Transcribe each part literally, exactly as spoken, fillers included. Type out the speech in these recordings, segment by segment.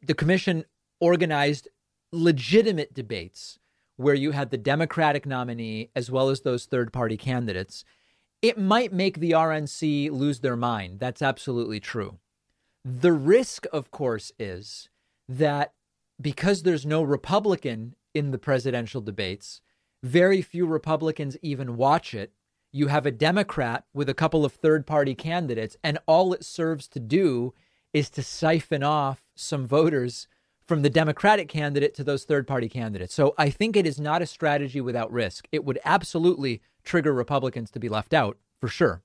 the commission organized legitimate debates where you had the Democratic nominee as well as those third party candidates, it might make the R N C lose their mind. That's absolutely true. The risk, of course, is that because there's no Republican in the presidential debates, very few Republicans even watch it. You have a Democrat with a couple of third party candidates, and all it serves to do is to siphon off some voters from the Democratic candidate to those third party candidates. So I think it is not a strategy without risk. It would absolutely trigger Republicans to be left out, for sure.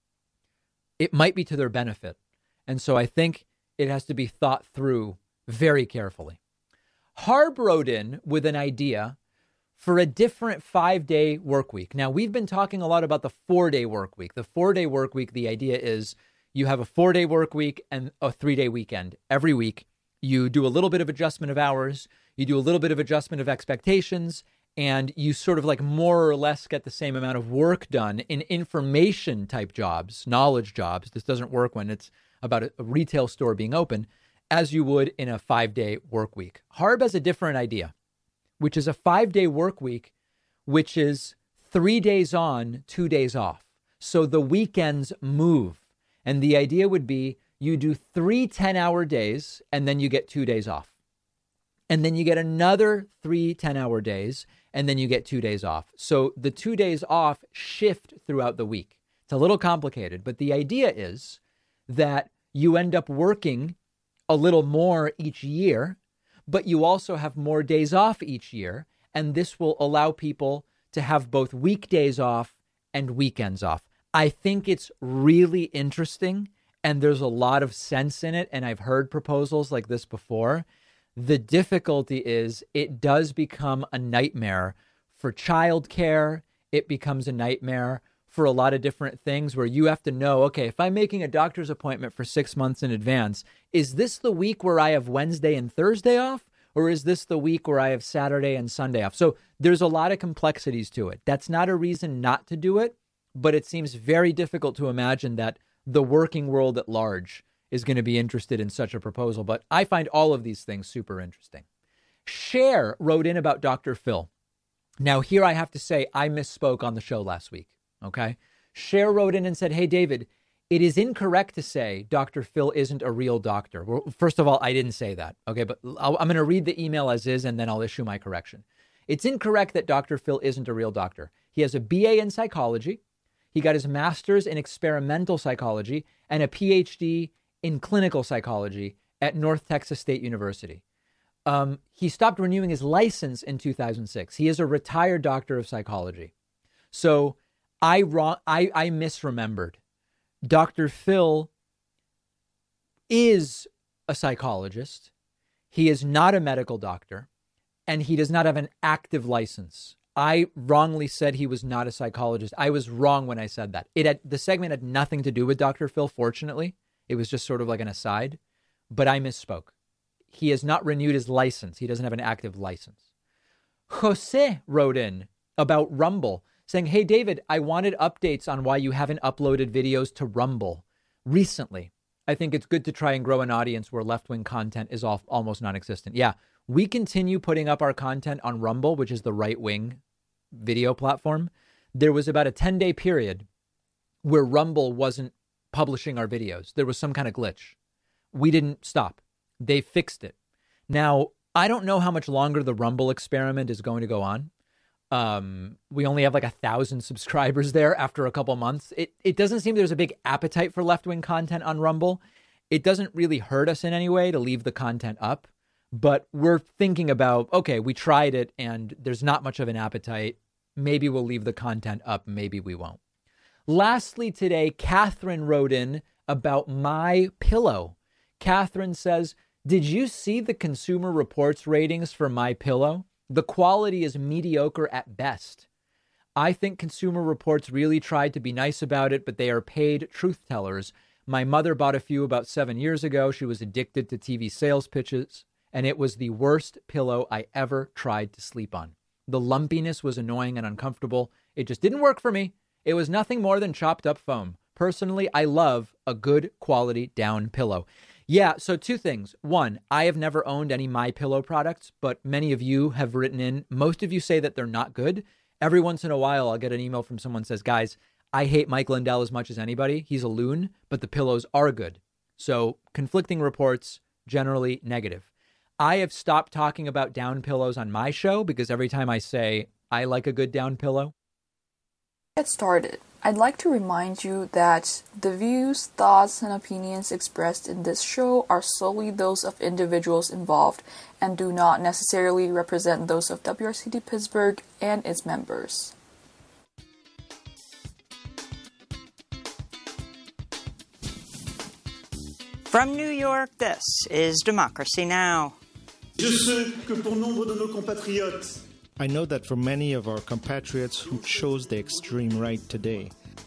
It might be to their benefit. And so I think it has to be thought through very carefully. Harb wrote in with an idea for a different five-day work week. Now, we've been talking a lot about the four-day work week. The four-day work week, the idea is you have a four-day work week and a three-day weekend. Every week, you do a little bit of adjustment of hours, you do a little bit of adjustment of expectations, and you sort of like more or less get the same amount of work done in information-type jobs, knowledge jobs. This doesn't work when it's about a retail store being open, as you would in a five-day work week. Harb has a different idea, which is a five-day work week, which is three days on, two days off. So the weekends move. And the idea would be you do three ten-hour days, and then you get two days off. And then you get another three ten-hour days, and then you get two days off. So the two days off shift throughout the week. It's a little complicated, but the idea is that you end up working a little more each year, but you also have more days off each year. And this will allow people to have both weekdays off and weekends off. I think it's really interesting, and there's a lot of sense in it. And I've heard proposals like this before. The difficulty is it does become a nightmare for childcare. It becomes a nightmare for a lot of different things where you have to know, okay, if I'm making a doctor's appointment for six months in advance, is this the week where I have Wednesday and Thursday off? Or is this the week where I have Saturday and Sunday off? So there's a lot of complexities to it. That's not a reason not to do it, but it seems very difficult to imagine that the working world at large is going to be interested in such a proposal. But I find all of these things super interesting. Cher wrote in about Doctor Phil. Now, here I have to say I misspoke on the show last week. Okay. Cher wrote in and said, hey, David, it is incorrect to say Doctor Phil isn't a real doctor. Well, first of all, I didn't say that. Okay. But I'll, I'm going to read the email as is, and then I'll issue my correction. It's incorrect that Doctor Phil isn't a real doctor. He has a B A in psychology. He got his master's in experimental psychology and a P H D in clinical psychology at North Texas State University. Um, he stopped renewing his license in two thousand six. He is a retired doctor of psychology. So I wrong. I, I misremembered. Doctor Phil is a psychologist. He is not a medical doctor, and he does not have an active license. I wrongly said he was not a psychologist. I was wrong when I said that. It had, the segment had nothing to do with Doctor Phil, fortunately. It was just sort of like an aside, but I misspoke. He has not renewed his license. He doesn't have an active license. Jose wrote in about Rumble, saying, hey, David, I wanted updates on why you haven't uploaded videos to Rumble recently. I think it's good to try and grow an audience where left-wing content is all, almost non-existent. Yeah, we continue putting up our content on Rumble, which is the right-wing video platform. There was about a ten-day period where Rumble wasn't publishing our videos. There was some kind of glitch. We didn't stop. They fixed it. Now, I don't know how much longer the Rumble experiment is going to go on. Um, we only have like a thousand subscribers there after a couple months. It it doesn't seem there's a big appetite for left-wing content on Rumble. It doesn't really hurt us in any way to leave the content up, but we're thinking about, okay, we tried it and there's not much of an appetite. Maybe we'll leave the content up. Maybe we won't. Lastly today, Catherine wrote in about My Pillow. Catherine says, did you see the Consumer Reports ratings for My Pillow? The quality is mediocre at best. I think Consumer Reports really tried to be nice about it, but they are paid truth tellers. My mother bought a few about seven years ago. She was addicted to T V sales pitches, and it was the worst pillow I ever tried to sleep on. The lumpiness was annoying and uncomfortable. It just didn't work for me. It was nothing more than chopped up foam. Personally, I love a good quality down pillow. Yeah, so two things. One, I have never owned any MyPillow products, but many of you have written in. Most of you say that they're not good. Every once in a while, I'll get an email from someone who says, guys, I hate Mike Lindell as much as anybody. He's a loon, but the pillows are good. So conflicting reports, generally negative. I have stopped talking about down pillows on my show because every time I say I like a good down pillow. Get started. I'd like to remind you that the views, thoughts, and opinions expressed in this show are solely those of individuals involved and do not necessarily represent those of W R C T Pittsburgh and its members. From New York, this is Democracy Now! I know that for many of our compatriots who chose the extreme right today,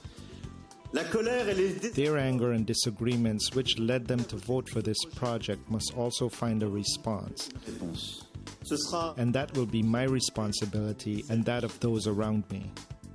their anger and disagreements which led them to vote for this project must also find a response. And that will be my responsibility and that of those around me.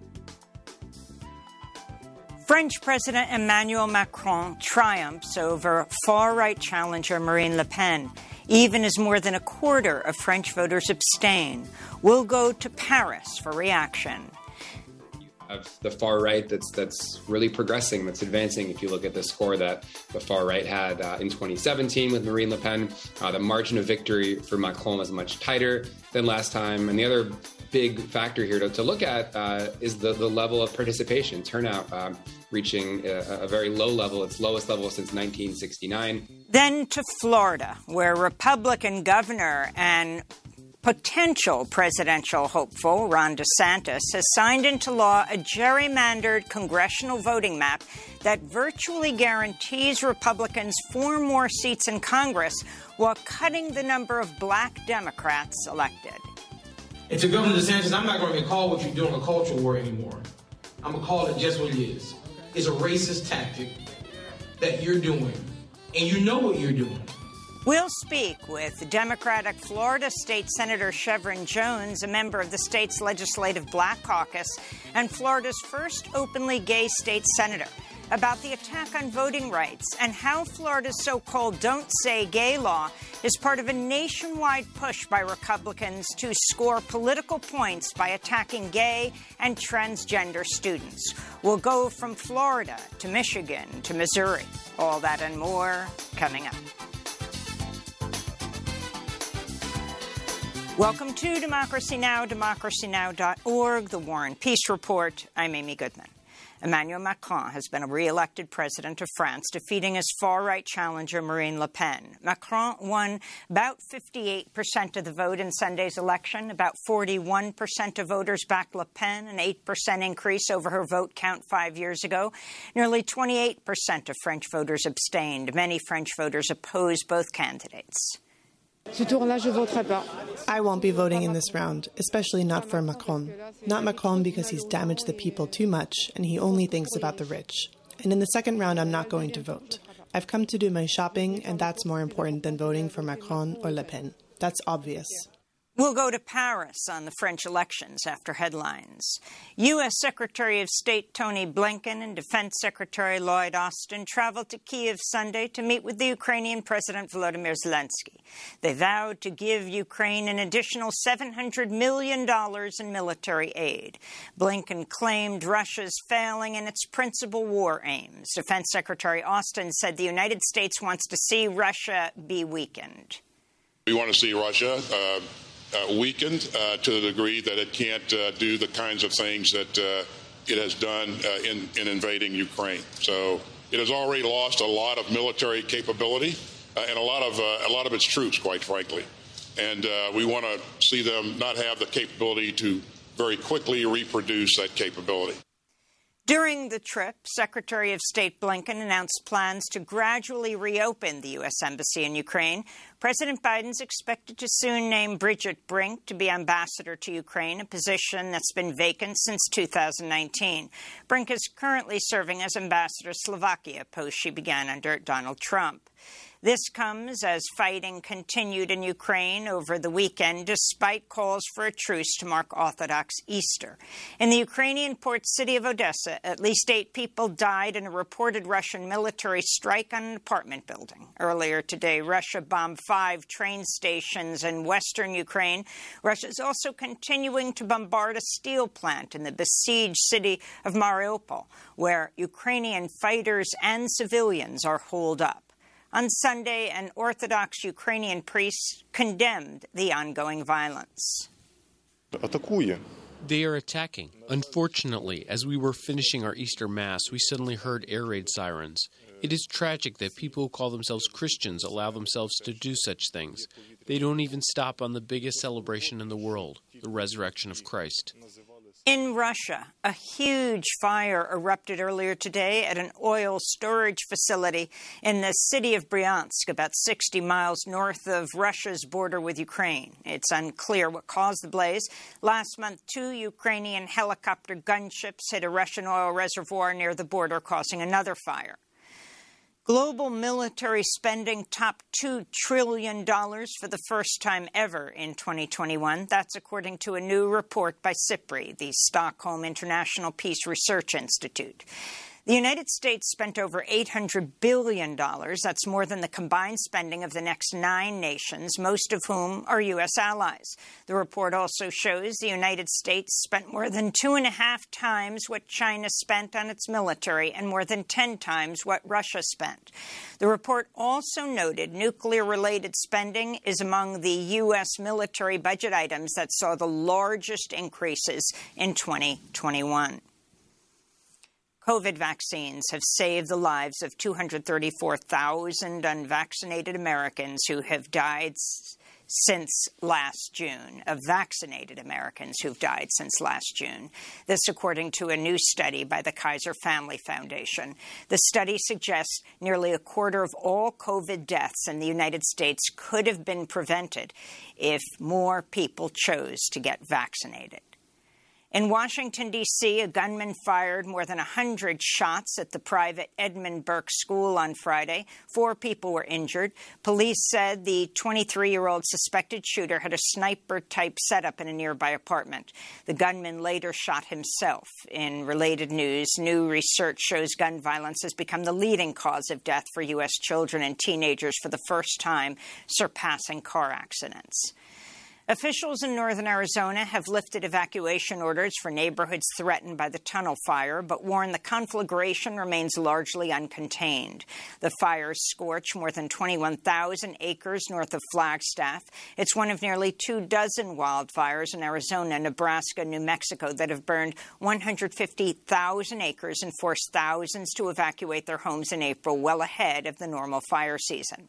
French President Emmanuel Macron triumphs over far-right challenger Marine Le Pen, even as more than a quarter of French voters abstain. We'll go to Paris for reaction. Of the far right that's that's really progressing, that's advancing. If you look at the score that the far right had uh, in twenty seventeen with Marine Le Pen, uh, the margin of victory for Macron was much tighter than last time. And the other big factor here to, to look at uh, is the, the level of participation, turnout, um, reaching a, a very low level, its lowest level since nineteen sixty-nine. Then to Florida, where Republican governor and potential presidential hopeful Ron DeSantis has signed into law a gerrymandered congressional voting map that virtually guarantees Republicans four more seats in Congress while cutting the number of black Democrats elected. And to Governor DeSantis, I'm not going to call what you're doing a culture war anymore. I'm going to call it just what it is. It's a racist tactic that you're doing, and you know what you're doing. We'll speak with Democratic Florida State Senator Chevron Jones, a member of the state's Legislative Black Caucus and Florida's first openly gay state senator, about the attack on voting rights and how Florida's so-called Don't Say Gay law is part of a nationwide push by Republicans to score political points by attacking gay and transgender students. We'll go from Florida to Michigan to Missouri. All that and more coming up. Welcome to Democracy Now!, democracy now dot org, the War and Peace Report. I'm Amy Goodman. Emmanuel Macron has been a re-elected president of France, defeating his far-right challenger Marine Le Pen. Macron won about fifty-eight percent of the vote in Sunday's election. About forty-one percent of voters backed Le Pen, an eight percent increase over her vote count five years ago. Nearly twenty-eight percent of French voters abstained. Many French voters opposed both candidates. I won't be voting in this round, especially not for Macron. Not Macron because he's damaged the people too much and he only thinks about the rich. And in the second round, I'm not going to vote. I've come to do my shopping, and that's more important than voting for Macron or Le Pen. That's obvious. We'll go to Paris on the French elections after headlines. U S Secretary of State Tony Blinken and Defense Secretary Lloyd Austin traveled to Kyiv Sunday to meet with the Ukrainian President Volodymyr Zelensky. They vowed to give Ukraine an additional seven hundred million dollars in military aid. Blinken claimed Russia's failing in its principal war aims. Defense Secretary Austin said the United States wants to see Russia be weakened. We want to see Russia uh Uh, weakened uh, to the degree that it can't uh, do the kinds of things that uh, it has done uh, in, in invading Ukraine. So it has already lost a lot of military capability uh, and a lot of uh, a lot of its troops, quite frankly. And uh, we want to see them not have the capability to very quickly reproduce that capability. During the trip, Secretary of State Blinken announced plans to gradually reopen the U S Embassy in Ukraine. President Biden's expected to soon name Bridget Brink to be ambassador to Ukraine, a position that's been vacant since two thousand nineteen. Brink is currently serving as ambassador to Slovakia, a post she began under Donald Trump. This comes as fighting continued in Ukraine over the weekend, despite calls for a truce to mark Orthodox Easter. In the Ukrainian port city of Odessa, at least eight people died in a reported Russian military strike on an apartment building. Earlier today, Russia bombed five train stations in western Ukraine. Russia is also continuing to bombard a steel plant in the besieged city of Mariupol, where Ukrainian fighters and civilians are holed up. On Sunday, an Orthodox Ukrainian priest condemned the ongoing violence. They are attacking. Unfortunately, as we were finishing our Easter Mass, we suddenly heard air raid sirens. It is tragic that people who call themselves Christians allow themselves to do such things. They don't even stop on the biggest celebration in the world, the resurrection of Christ. In Russia, a huge fire erupted earlier today at an oil storage facility in the city of Bryansk, about sixty miles north of Russia's border with Ukraine. It's unclear what caused the blaze. Last month, two Ukrainian helicopter gunships hit a Russian oil reservoir near the border, causing another fire. Global military spending topped two trillion dollars for the first time ever in twenty twenty-one. That's according to a new report by SIPRI, the Stockholm International Peace Research Institute. The United States spent over eight hundred billion dollars. That's more than the combined spending of the next nine nations, most of whom are U S allies. The report also shows the United States spent more than two and a half times what China spent on its military and more than ten times what Russia spent. The report also noted nuclear-related spending is among the U S military budget items that saw the largest increases in twenty twenty-one. COVID vaccines have saved the lives of two hundred thirty-four thousand unvaccinated Americans who have died since last June, of vaccinated Americans who've died since last June. This according to a new study by the Kaiser Family Foundation. The study suggests nearly a quarter of all COVID deaths in the United States could have been prevented if more people chose to get vaccinated. In Washington, D C, a gunman fired more than one hundred shots at the private Edmund Burke School on Friday. Four people were injured. Police said the twenty-three-year-old suspected shooter had a sniper-type setup in a nearby apartment. The gunman later shot himself. In related news, new research shows gun violence has become the leading cause of death for U S children and teenagers for the first time, surpassing car accidents. Officials in northern Arizona have lifted evacuation orders for neighborhoods threatened by the tunnel fire, but warn the conflagration remains largely uncontained. The fires scorch more than twenty-one thousand acres north of Flagstaff. It's one of nearly two dozen wildfires in Arizona, Nebraska, New Mexico that have burned one hundred fifty thousand acres and forced thousands to evacuate their homes in April, well ahead of the normal fire season.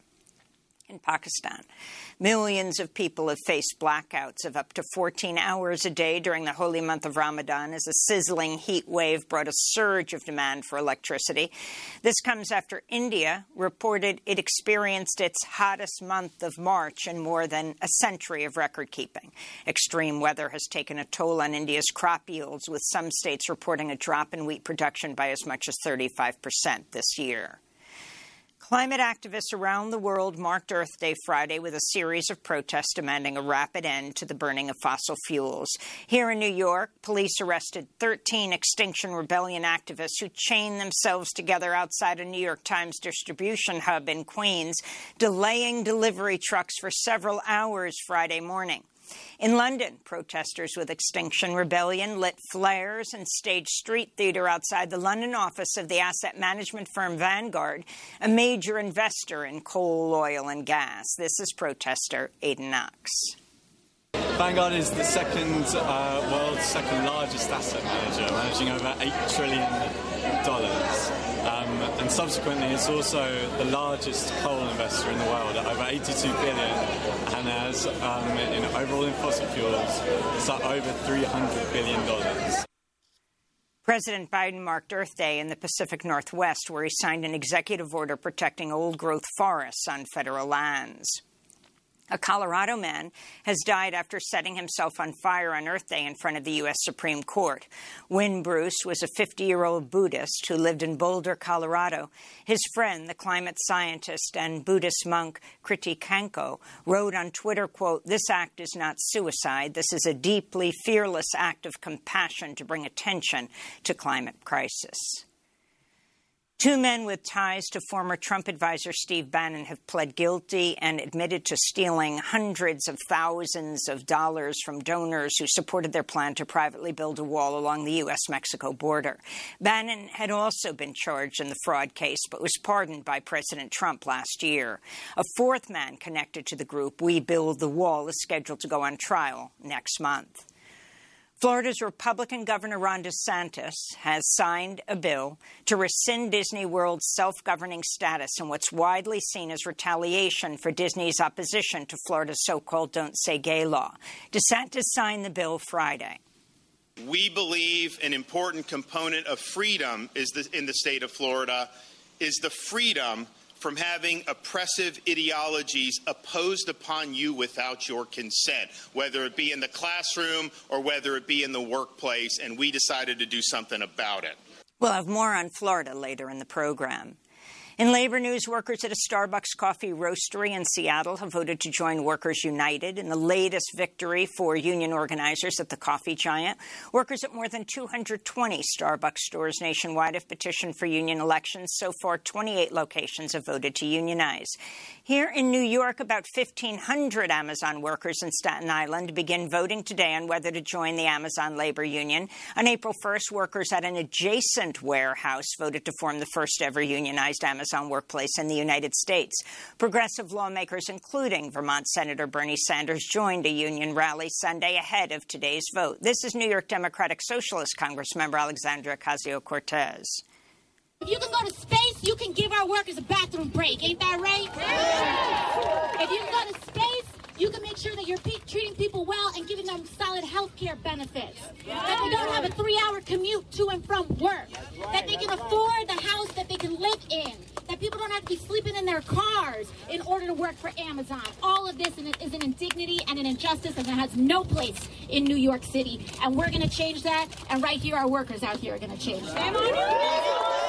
In Pakistan, millions of people have faced blackouts of up to fourteen hours a day during the holy month of Ramadan as a sizzling heat wave brought a surge of demand for electricity. This comes after India reported it experienced its hottest month of March in more than a century of record-keeping. Extreme weather has taken a toll on India's crop yields, with some states reporting a drop in wheat production by as much as thirty-five percent this year. Climate activists around the world marked Earth Day Friday with a series of protests demanding a rapid end to the burning of fossil fuels. Here in New York, police arrested thirteen Extinction Rebellion activists who chained themselves together outside a New York Times distribution hub in Queens, delaying delivery trucks for several hours Friday morning. In London, protesters with Extinction Rebellion lit flares and staged street theatre outside the London office of the asset management firm Vanguard, a major investor in coal, oil and gas. This is protester Aidan Knox. Vanguard is the second uh, world's second largest asset manager, managing over eight trillion dollars. Um, and subsequently, it's also the largest coal investor in the world at over eighty-two billion dollars, and has, um, in overall in fossil fuels, it's at over three hundred billion dollars. President Biden marked Earth Day in the Pacific Northwest, where he signed an executive order protecting old-growth forests on federal lands. A Colorado man has died after setting himself on fire on Earth Day in front of the U S Supreme Court. Wynn Bruce was a fifty-year-old Buddhist who lived in Boulder, Colorado. His friend, the climate scientist and Buddhist monk Kriti Kanko, wrote on Twitter, quote, "This act is not suicide. This is a deeply fearless act of compassion to bring attention to climate crisis." Two men with ties to former Trump advisor Steve Bannon have pled guilty and admitted to stealing hundreds of thousands of dollars from donors who supported their plan to privately build a wall along the U S Mexico border. Bannon had also been charged in the fraud case, but was pardoned by President Trump last year. A fourth man connected to the group, We Build the Wall, is scheduled to go on trial next month. Florida's Republican Governor Ron DeSantis has signed a bill to rescind Disney World's self-governing status in what's widely seen as retaliation for Disney's opposition to Florida's so-called Don't Say Gay law. DeSantis signed the bill Friday. We believe an important component of freedom is the, in the state of Florida is the freedom from having oppressive ideologies imposed upon you without your consent, whether it be in the classroom or whether it be in the workplace, and we decided to do something about it. We'll have more on Florida later in the program. In labor news, workers at a Starbucks coffee roastery in Seattle have voted to join Workers United in the latest victory for union organizers at the coffee giant. Workers at more than two hundred twenty Starbucks stores nationwide have petitioned for union elections. So far, twenty-eight locations have voted to unionize. Here in New York, about fifteen hundred Amazon workers in Staten Island begin voting today on whether to join the Amazon Labor Union. On April first, workers at an adjacent warehouse voted to form the first ever unionized Amazon workplace in the United States. Progressive lawmakers, including Vermont Senator Bernie Sanders, joined a union rally Sunday ahead of today's vote. This is New York Democratic Socialist Congressmember Alexandria Ocasio-Cortez. If you can go to space, you can give our workers a bathroom break. Ain't that right? Yeah. If you can go to space, you can make sure that you're pe- treating people well and giving them solid health care benefits. Yeah. That they don't have a three-hour commute to and from work. That they can afford the house that they can live in. That people don't have to be sleeping in their cars in order to work for Amazon. All of this is an indignity and an injustice, and it has no place in New York City. And we're going to change that, and right here, our workers out here are going to change that.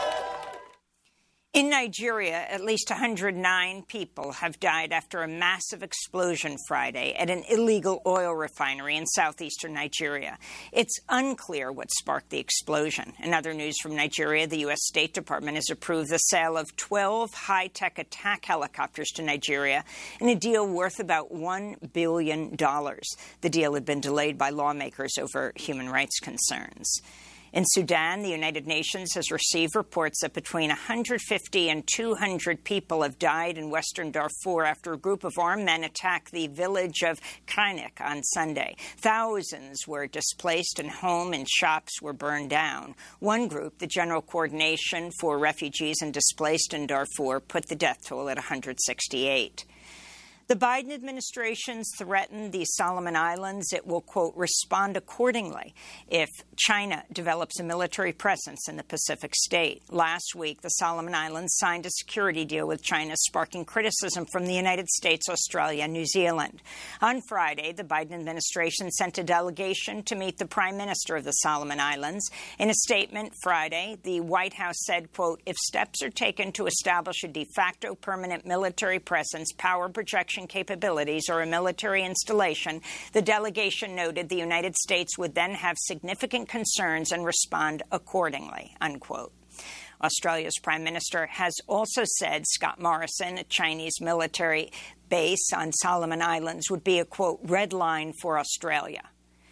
In Nigeria, at least one hundred nine people have died after a massive explosion Friday at an illegal oil refinery in southeastern Nigeria. It's unclear what sparked the explosion. In other news from Nigeria, the U S State Department has approved the sale of twelve high-tech attack helicopters to Nigeria in a deal worth about one billion dollars. The deal had been delayed by lawmakers over human rights concerns. In Sudan, the United Nations has received reports that between one hundred fifty and two hundred people have died in western Darfur after a group of armed men attacked the village of Krainik on Sunday. Thousands were displaced and homes and shops were burned down. One group, the General Coordination for Refugees and Displaced in Darfur, put the death toll at one hundred sixty-eight. The Biden administration's threatened the Solomon Islands. It will, quote, respond accordingly if China develops a military presence in the Pacific state. Last week, the Solomon Islands signed a security deal with China, sparking criticism from the United States, Australia, and New Zealand. On Friday, the Biden administration sent a delegation to meet the Prime Minister of the Solomon Islands. In a statement Friday, the White House said, quote, if steps are taken to establish a de facto permanent military presence, power projection capabilities, or a military installation, the delegation noted the United States would then have significant concerns and respond accordingly, unquote. Australia's Prime Minister has also said Scott Morrison, a Chinese military base on Solomon Islands, would be a, quote, red line for Australia.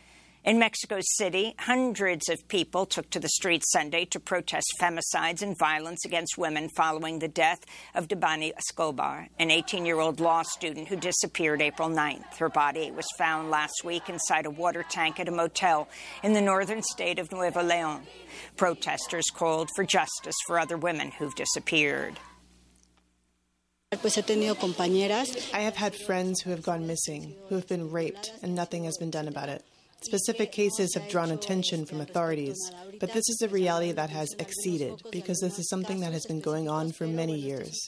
In Mexico City, hundreds of people took to the streets Sunday to protest femicides and violence against women following the death of Devani Escobar, an eighteen-year-old law student who disappeared April ninth. Her body was found last week inside a water tank at a motel in the northern state of Nuevo León. Protesters called for justice for other women who've disappeared. I have had friends who have gone missing, who have been raped, and nothing has been done about it. Specific cases have drawn attention from authorities, but this is a reality that has exceeded because this is something that has been going on for many years.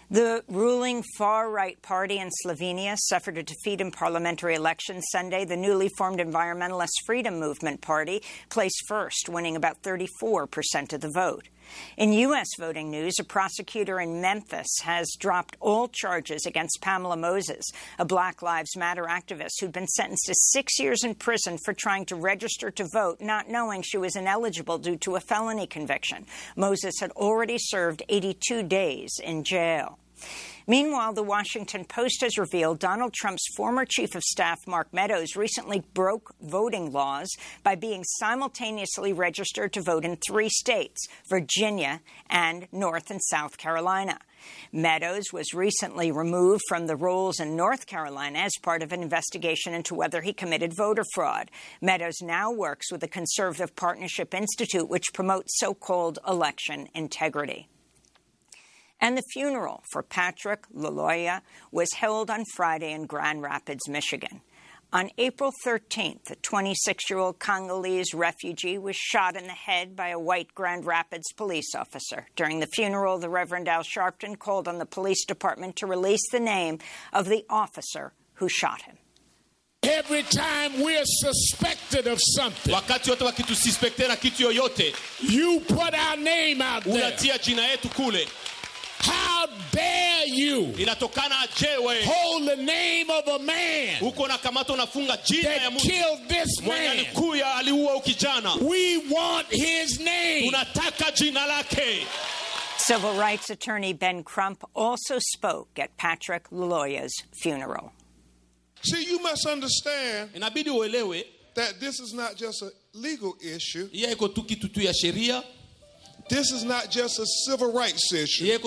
The ruling far-right party in Slovenia suffered a defeat in parliamentary elections Sunday. The newly formed Environmentalist Freedom Movement Party placed first, winning about thirty-four percent of the vote. In U S voting news, a prosecutor in Memphis has dropped all charges against Pamela Moses, a Black Lives Matter activist who'd been sentenced to six years in prison for trying to register to vote, not knowing she was ineligible due to a felony conviction. Moses had already served eighty-two days in jail. Meanwhile, the Washington Post has revealed Donald Trump's former chief of staff, Mark Meadows, recently broke voting laws by being simultaneously registered to vote in three states, Virginia and North and South Carolina. Meadows was recently removed from the rolls in North Carolina as part of an investigation into whether he committed voter fraud. Meadows now works with the Conservative Partnership Institute, which promotes so-called election integrity. And the funeral for Patrick Laloya was held on Friday in Grand Rapids, Michigan. On April thirteenth, a twenty-six-year-old Congolese refugee was shot in the head by a white Grand Rapids police officer. During the funeral, the Reverend Al Sharpton called on the police department to release the name of the officer who shot him. Every time we're suspected of something, wakati wote wakitususpekte na kitu yoyote, you put our name out there. Unatia jina yetu kule. How dare you inatokana jewe hold the name of a man uko na kamata unafunga jina ya that killed this man. Alikuya aliua ukijana. We want his name. Tunataka jina lake. Civil rights attorney Ben Crump also spoke at Patrick Laloya's funeral. See, you must understand inabidi uelewe that this is not just a legal issue. Yeye iko tu kitu tu ya sheria. This is not just a civil rights issue,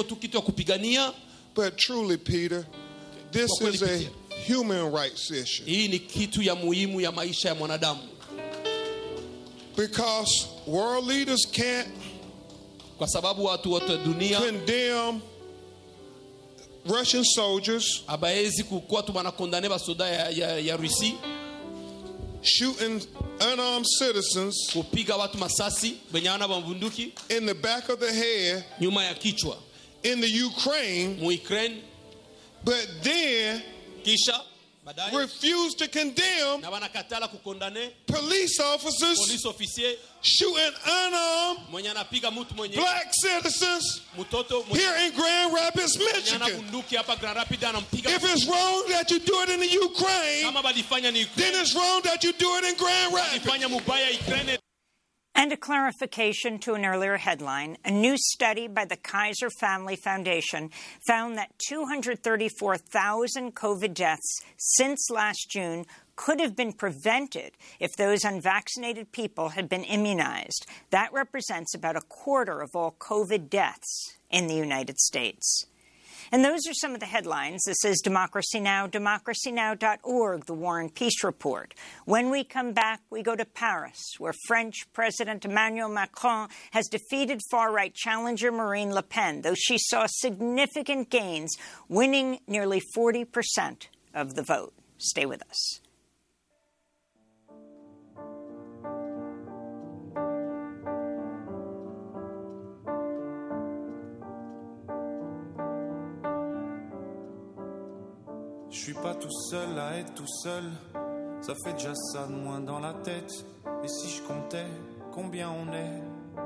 but truly, Peter, this is a human rights issue. Because world leaders can't condemn Russian soldiers shooting unarmed citizens in the back of the head in the Ukraine, but then refuse to condemn police officers shooting unarmed black citizens here in Grand Rapids, Michigan. If it's wrong that you do it in the Ukraine, then it's wrong that you do it in Grand Rapids. And a clarification to an earlier headline, a new study by the Kaiser Family Foundation found that two hundred thirty-four thousand COVID deaths since last June could have been prevented if those unvaccinated people had been immunized. That represents about a quarter of all COVID deaths in the United States. And those are some of the headlines. This is Democracy Now!, democracy now dot org, the War and Peace Report. When we come back, we go to Paris, where French President Emmanuel Macron has defeated far-right challenger Marine Le Pen, though she saw significant gains, winning nearly forty percent of the vote. Stay with us. Je suis pas tout seul à être tout seul, ça fait déjà ça de moins dans la tête. Et si je comptais combien on est?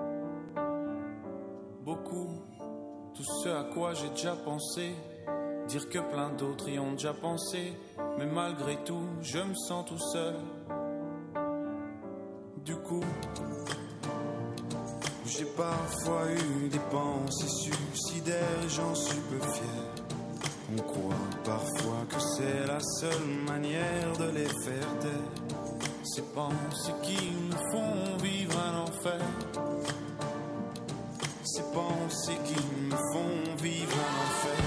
Beaucoup, tout ce à quoi j'ai déjà pensé, dire que plein d'autres y ont déjà pensé. Mais malgré tout, je me sens tout seul. Du coup, j'ai parfois eu des pensées suicidaires et j'en suis peu fier. On croit parfois que c'est la seule manière de les faire taire. Ces pensées qui nous font vivre un enfer. Ces pensées qui me font vivre un enfer.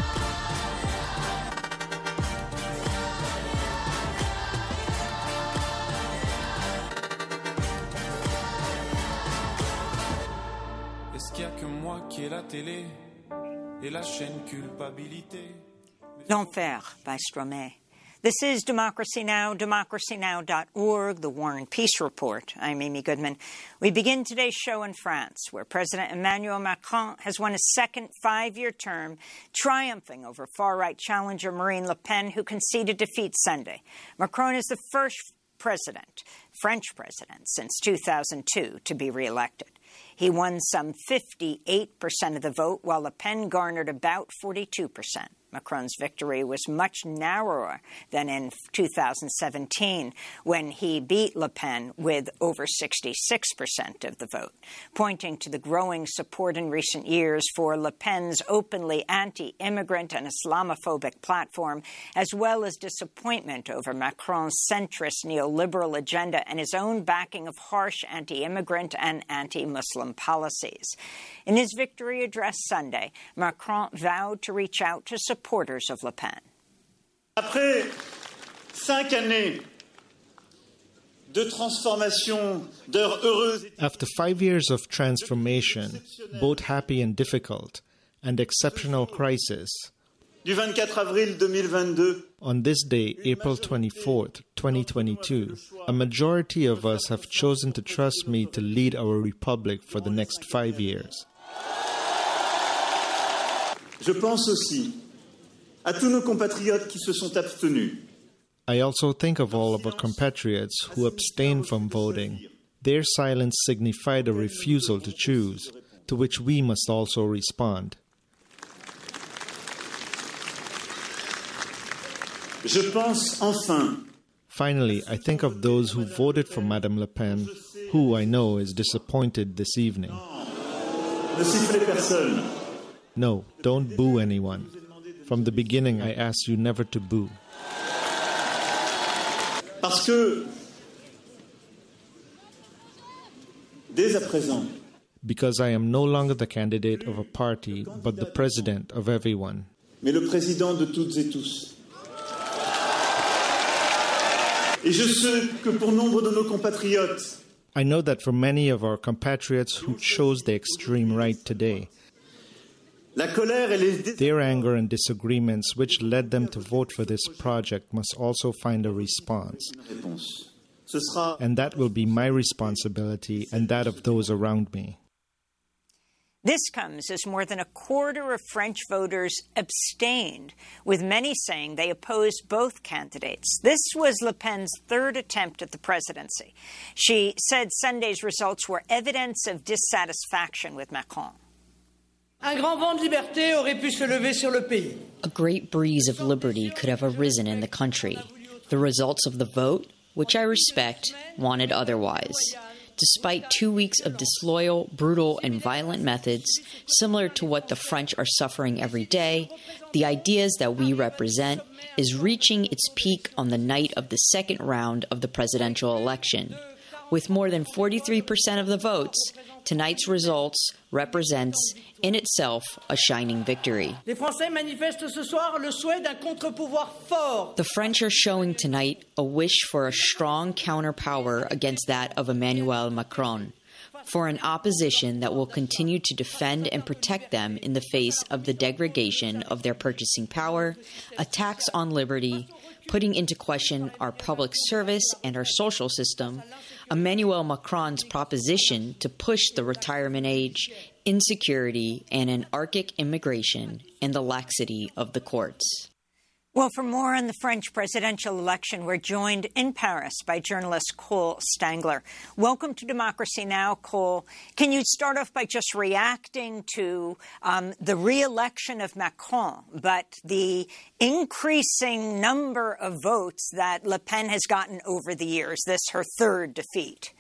Est-ce qu'il y a que moi qui ai la télé? Et la chaîne culpabilité. L'Enfer by Stromae. This is Democracy Now!, democracy now dot org, the War and Peace Report. I'm Amy Goodman. We begin today's show in France, where President Emmanuel Macron has won a second five-year term, triumphing over far-right challenger Marine Le Pen, who conceded defeat Sunday. Macron is the first president, French president, since two thousand two to be reelected. He won some fifty-eight percent of the vote, while Le Pen garnered about forty-two percent. Macron's victory was much narrower than in two thousand seventeen, when he beat Le Pen with over sixty-six percent of the vote, pointing to the growing support in recent years for Le Pen's openly anti-immigrant and Islamophobic platform, as well as disappointment over Macron's centrist neoliberal agenda and his own backing of harsh anti-immigrant and anti-Muslim policies. In his victory address Sunday, Macron vowed to reach out to supporters of Le Pen. Après cinq années de transformation, d'heures heureuses. After five years of transformation, both happy and difficult, and exceptional crisis, du vingt-quatre avril deux mille vingt-deux, on this day, April twenty-fourth, twenty twenty-two, a majority of us have chosen to trust me to lead our republic for the next five years. Je pense aussi à tous nos compatriotes qui se sont abstenus. I also think of all of our compatriots who abstained from voting. Their silence signified a refusal to choose, to which we must also respond. Je pense enfin. Finally, I think of those who voted for Madame Le Pen, who I know is disappointed this evening. Ne sifflez personne. No, don't boo anyone. From the beginning, I asked you never to boo. Parce que, dès à présent, because I am no longer the candidate of a party, but the president of everyone. Mais le président de toutes et tous. Et je sais que pour nombre de nos compatriotes, I know that for many of our compatriots who chose the extreme right today, la colère et les... their anger and disagreements which led them to vote for this project must also find a response. And that will be my responsibility and that of those around me. This comes as more than a quarter of French voters abstained, with many saying they opposed both candidates. This was Le Pen's third attempt at the presidency. She said Sunday's results were evidence of dissatisfaction with Macron. Un grand vent de liberté aurait pu se lever sur le pays. A great breeze of liberty could have arisen in the country. The results of the vote, which I respect, wanted otherwise. Despite two weeks of disloyal, brutal, and violent methods, similar to what the French are suffering every day, the ideas that we represent is reaching its peak on the night of the second round of the presidential election. With more than forty-three percent of the votes, tonight's results represents in itself a shining victory. Les Français manifestent ce soir le souhait d'un contre-pouvoir fort. The French are showing tonight a wish for a strong counterpower against that of Emmanuel Macron, for an opposition that will continue to defend and protect them in the face of the degradation of their purchasing power, attacks on liberty, putting into question our public service and our social system, Emmanuel Macron's proposition to push the retirement age, insecurity, and anarchic immigration, and the laxity of the courts. Well, for more on the French presidential election, we're joined in Paris by journalist Cole Stangler. Welcome to Democracy Now!, Cole. Can you start off by just reacting to um, the re-election of Macron, but the increasing number of votes that Le Pen has gotten over the years, this her third defeat?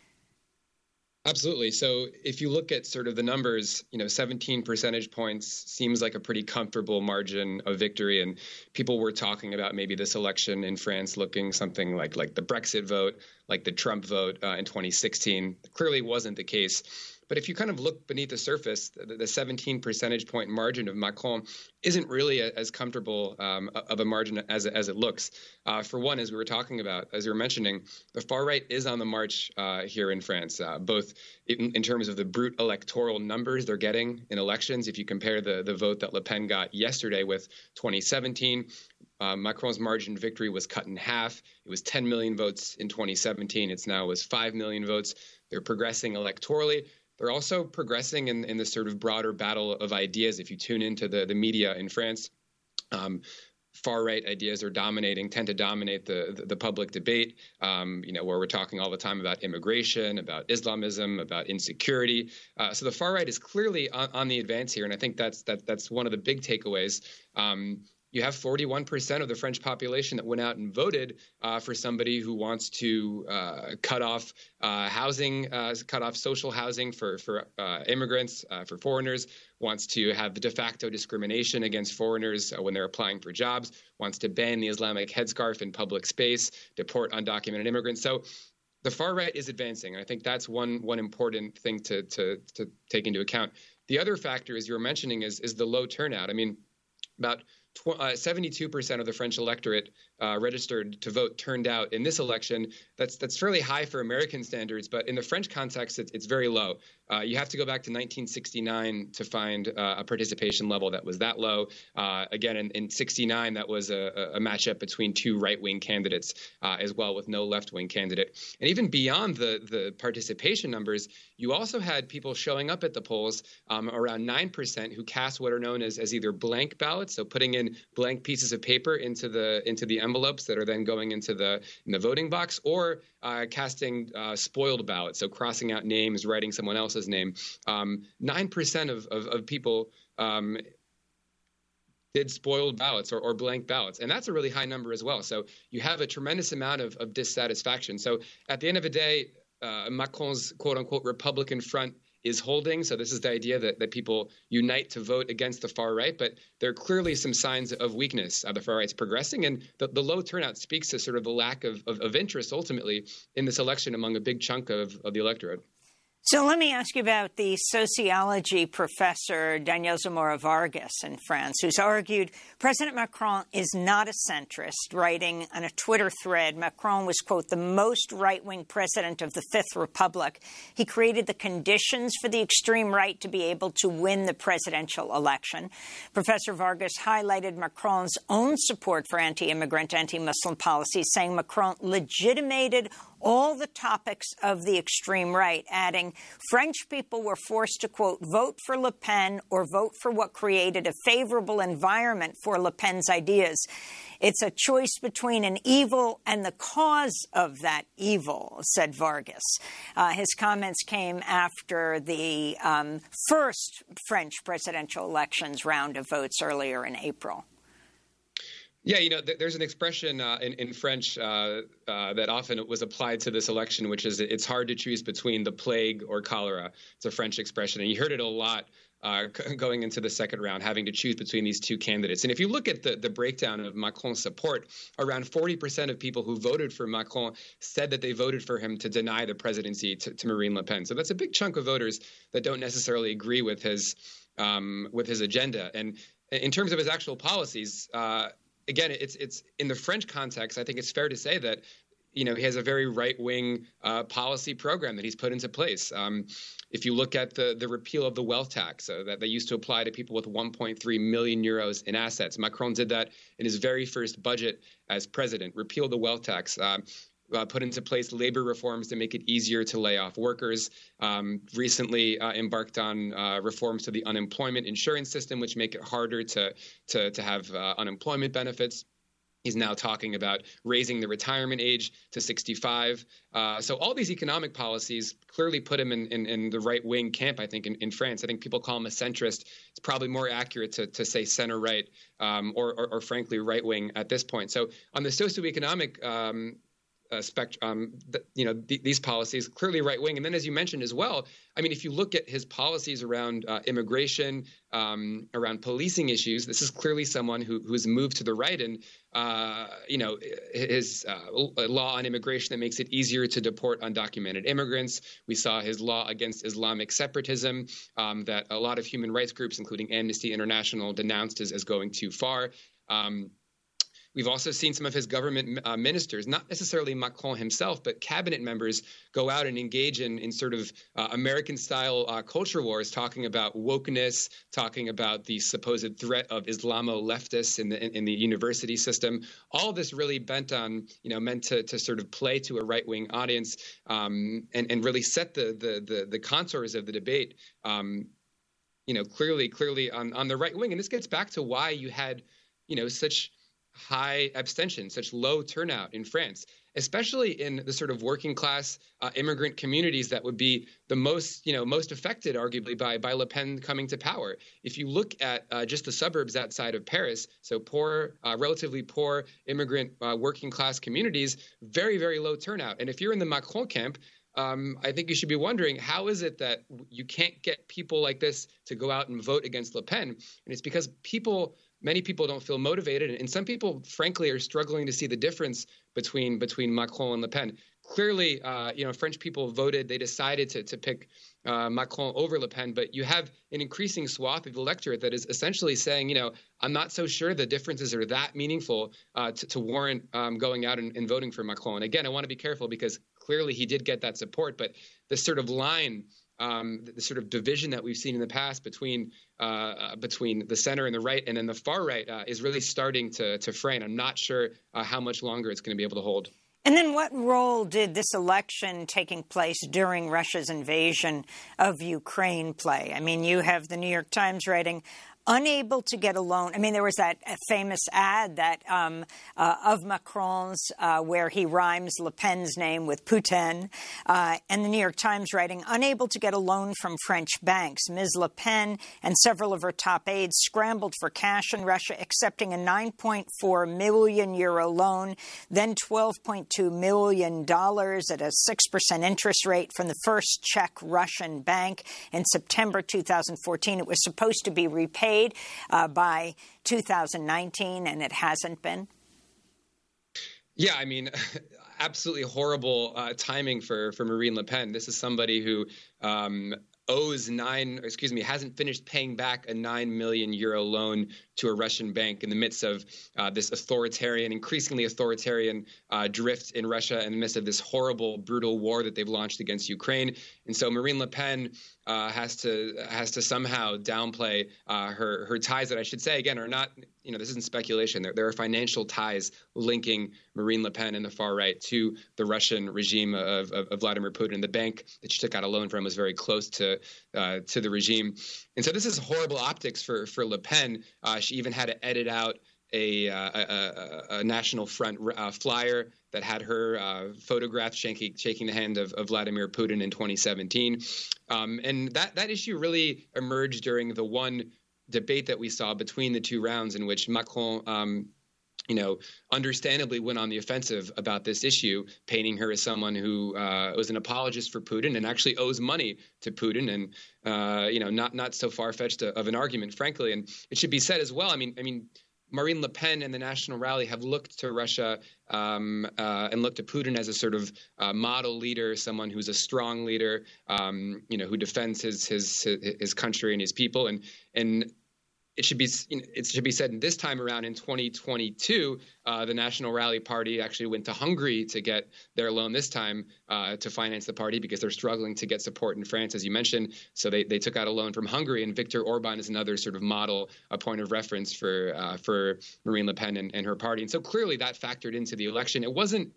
Absolutely. So if you look at sort of the numbers, you know, seventeen percentage points seems like a pretty comfortable margin of victory. And people were talking about maybe this election in France looking something like like the Brexit vote, like the Trump vote uh, in twenty sixteen. Clearly wasn't the case. But if you kind of look beneath the surface, the, the seventeen percentage point margin of Macron isn't really a, as comfortable um, of a margin as, as it looks. Uh, for one, as we were talking about, as you were mentioning, the far right is on the march uh, here in France, uh, both in, in terms of the brute electoral numbers they're getting in elections. If you compare the, the vote that Le Pen got yesterday with twenty seventeen, Uh, Macron's margin of victory was cut in half. It was ten million votes in twenty seventeen. It's now was five million votes. They're progressing electorally. They're also progressing in, in this sort of broader battle of ideas. If you tune into the, the media in France, um, far-right ideas are dominating, tend to dominate the, the, the public debate, um, you know, where we're talking all the time about immigration, about Islamism, about insecurity. Uh, so the far-right is clearly on, on the advance here, and I think that's that, that's one of the big takeaways. Um, You have forty-one percent of the French population that went out and voted uh, for somebody who wants to uh, cut off uh, housing, uh, cut off social housing for, for uh, immigrants, uh, for foreigners, wants to have the de facto discrimination against foreigners uh, when they're applying for jobs, wants to ban the Islamic headscarf in public space, deport undocumented immigrants. So the far right is advancing. And I think that's one one important thing to, to, to take into account. The other factor, as you were mentioning, is, is the low turnout. I mean, about Uh, seventy-two percent of the French electorate uh, registered to vote turned out in this election. That's that's fairly high for American standards, but in the French context, it's, it's very low. Uh, you have to go back to nineteen sixty-nine to find uh, a participation level that was that low. Uh, again, in, in sixty-nine, that was a, a matchup between two right-wing candidates uh, as well, with no left-wing candidate. And even beyond the, the participation numbers, you also had people showing up at the polls, um, around nine percent, who cast what are known as, as either blank ballots, so putting in blank pieces of paper into the into the envelopes that are then going into the in the voting box, or uh, casting uh, spoiled ballots, so crossing out names, writing someone else's name. Um, nine percent of, of, of people um, did spoiled ballots or, or blank ballots, and that's a really high number as well. So you have a tremendous amount of, of dissatisfaction. So at the end of the day, uh, Macron's quote-unquote Republican front is holding. So this is the idea that, that people unite to vote against the far right, but there are clearly some signs of weakness. Uh, the far right's progressing, and the, the low turnout speaks to sort of the lack of, of, of interest ultimately in this election among a big chunk of, of the electorate. So let me ask you about the sociology professor Daniel Zamora Vargas in France, who's argued President Macron is not a centrist, writing on a Twitter thread, Macron was, quote, the most right-wing president of the Fifth Republic. He created the conditions for the extreme right to be able to win the presidential election. Professor Vargas highlighted Macron's own support for anti-immigrant, anti-Muslim policies, saying Macron legitimated all the topics of the extreme right, adding, French people were forced to, quote, vote for Le Pen or vote for what created a favorable environment for Le Pen's ideas. It's a choice between an evil and the cause of that evil, said Vargas. Uh, his comments came after the um, first French presidential elections round of votes earlier in April. Yeah, you know, th- there's an expression uh, in, in French uh, uh, that often was applied to this election, which is it's hard to choose between the plague or cholera. It's a French expression, and you heard it a lot uh, c- going into the second round, having to choose between these two candidates. And if you look at the, the breakdown of Macron's support, around forty percent of people who voted for Macron said that they voted for him to deny the presidency to, to Marine Le Pen. So that's a big chunk of voters that don't necessarily agree with his um, with his agenda. And in terms of his actual policies, uh, Again, it's it's in the French context, I think it's fair to say that, you know, he has a very right-wing uh, policy program that he's put into place. Um, if you look at the, the repeal of the wealth tax uh, that they used to apply to people with one point three million euros in assets, Macron did that in his very first budget as president, repealed the wealth tax. Uh, Uh, put into place labor reforms to make it easier to lay off workers, um, recently uh, embarked on uh, reforms to the unemployment insurance system, which make it harder to to, to have uh, unemployment benefits. He's now talking about raising the retirement age to sixty-five. Uh, so all these economic policies clearly put him in, in, in the right-wing camp, I think, in, in France. I think people call him a centrist. It's probably more accurate to, to say center-right um, or, or, or, frankly, right-wing at this point. So on the socioeconomic um Uh, spectrum, um, th- you know, th- these policies clearly right wing. And then, as you mentioned as well, I mean, if you look at his policies around uh, immigration, um, around policing issues, this is clearly someone who who has moved to the right. And, uh, you know, his uh, law on immigration that makes it easier to deport undocumented immigrants. We saw his law against Islamic separatism um, that a lot of human rights groups, including Amnesty International, denounced as, as going too far. Um, We've also seen some of his government uh, ministers, not necessarily Macron himself, but cabinet members go out and engage in, in sort of uh, American-style uh, culture wars, talking about wokeness, talking about the supposed threat of Islamo-leftists in the in, in the university system. All of this really bent on, you know, meant to to sort of play to a right-wing audience um, and and really set the the the, the contours of the debate. Um, you know, clearly, clearly on, on the right wing. And this gets back to why you had, you know, such high abstention, such low turnout in France, especially in the sort of working class uh, immigrant communities that would be the most, you know, most affected, arguably, by by Le Pen coming to power. If you look at uh, just the suburbs outside of Paris, so poor, uh, relatively poor immigrant uh, working class communities, very, very low turnout. And if you're in the Macron camp, Um, I think you should be wondering, how is it that you can't get people like this to go out and vote against Le Pen? And it's because people, many people don't feel motivated. And some people, frankly, are struggling to see the difference between between Macron and Le Pen. Clearly, uh, you know, French people voted. They decided to, to pick uh, Macron over Le Pen. But you have an increasing swath of the electorate that is essentially saying, you know, I'm not so sure the differences are that meaningful uh, to, to warrant um, going out and, and voting for Macron. And again, I want to be careful because clearly he did get that support. But this sort of line, um, the, the sort of division that we've seen in the past between uh, between the center and the right and then the far right uh, is really starting to, to fray. And I'm not sure uh, how much longer it's going to be able to hold. And then what role did this election taking place during Russia's invasion of Ukraine play? I mean, you have the New York Times writing, unable to get a loan. I mean, there was that famous ad that um, uh, of Macron's uh, where he rhymes Le Pen's name with Putin. Uh, and the New York Times writing, unable to get a loan from French banks, Miz Le Pen and several of her top aides scrambled for cash in Russia, accepting a nine point four million euro loan, then twelve point two million dollars at a six percent interest rate from the first Czech Russian bank in September two thousand fourteen. It was supposed to be repaid Uh, by two thousand nineteen, and it hasn't been? Yeah, I mean, absolutely horrible uh, timing for, for Marine Le Pen. This is somebody who um, owes nine, excuse me, hasn't finished paying back a nine million euro loan to a Russian bank in the midst of uh, this authoritarian, increasingly authoritarian uh, drift in Russia in the midst of this horrible, brutal war that they've launched against Ukraine. And so Marine Le Pen uh, has to has to somehow downplay uh, her her ties that I should say, again, are not, you know, this isn't speculation. There, there are financial ties linking Marine Le Pen and the far right to the Russian regime of, of, of Vladimir Putin. The bank that she took out a loan from was very close to uh, to the regime. And so this is horrible optics for, for Le Pen. Uh, she even had to edit out a, uh, a, a, a National Front uh, flyer that had her uh, photographed shaking, shaking the hand of, of Vladimir Putin in twenty seventeen. Um, and that, that issue really emerged during the one debate that we saw between the two rounds in which Macron, um, you know, understandably went on the offensive about this issue, painting her as someone who uh, was an apologist for Putin and actually owes money to Putin, and uh, you know, not not so far-fetched of an argument, frankly. And it should be said as well. I mean, I mean. Marine Le Pen and the National Rally have looked to Russia um, uh, and looked to Putin as a sort of uh, model leader, someone who's a strong leader, um, you know, who defends his his his country and his people. And and it should be you know, it should be said this time around in twenty twenty-two, uh, the National Rally Party actually went to Hungary to get their loan this time uh, to finance the party because they're struggling to get support in France, as you mentioned. So they, they took out a loan from Hungary, and Viktor Orban is another sort of model, a point of reference for uh, for Marine Le Pen and, and her party. And so clearly that factored into the election. It wasn't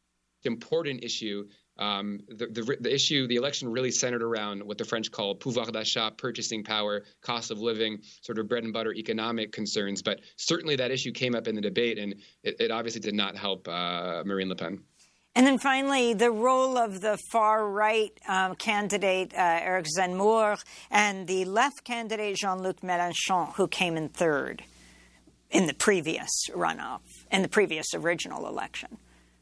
an important issue. Um, the, the, the issue, the election really centered around what the French call pouvoir d'achat, purchasing power, cost of living, sort of bread and butter economic concerns. But certainly that issue came up in the debate, and it, it obviously did not help uh, Marine Le Pen. And then finally, the role of the far-right um, candidate, uh, Eric Zemmour, and the left candidate, Jean-Luc Mélenchon, who came in third in the previous runoff, in the previous original election.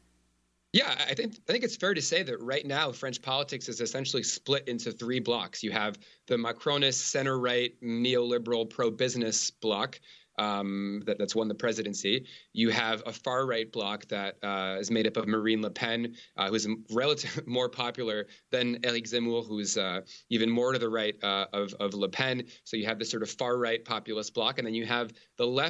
Yeah, I think I think it's fair to say that right now French politics is essentially split into three blocks. You have the Macronist center-right neoliberal pro-business bloc um, that, that's won the presidency. You have a far-right bloc that uh, is made up of Marine Le Pen, uh, who is relatively more popular than Eric Zemmour, who's uh, even more to the right uh, of, of Le Pen. So you have this sort of far-right populist bloc, and then you have the left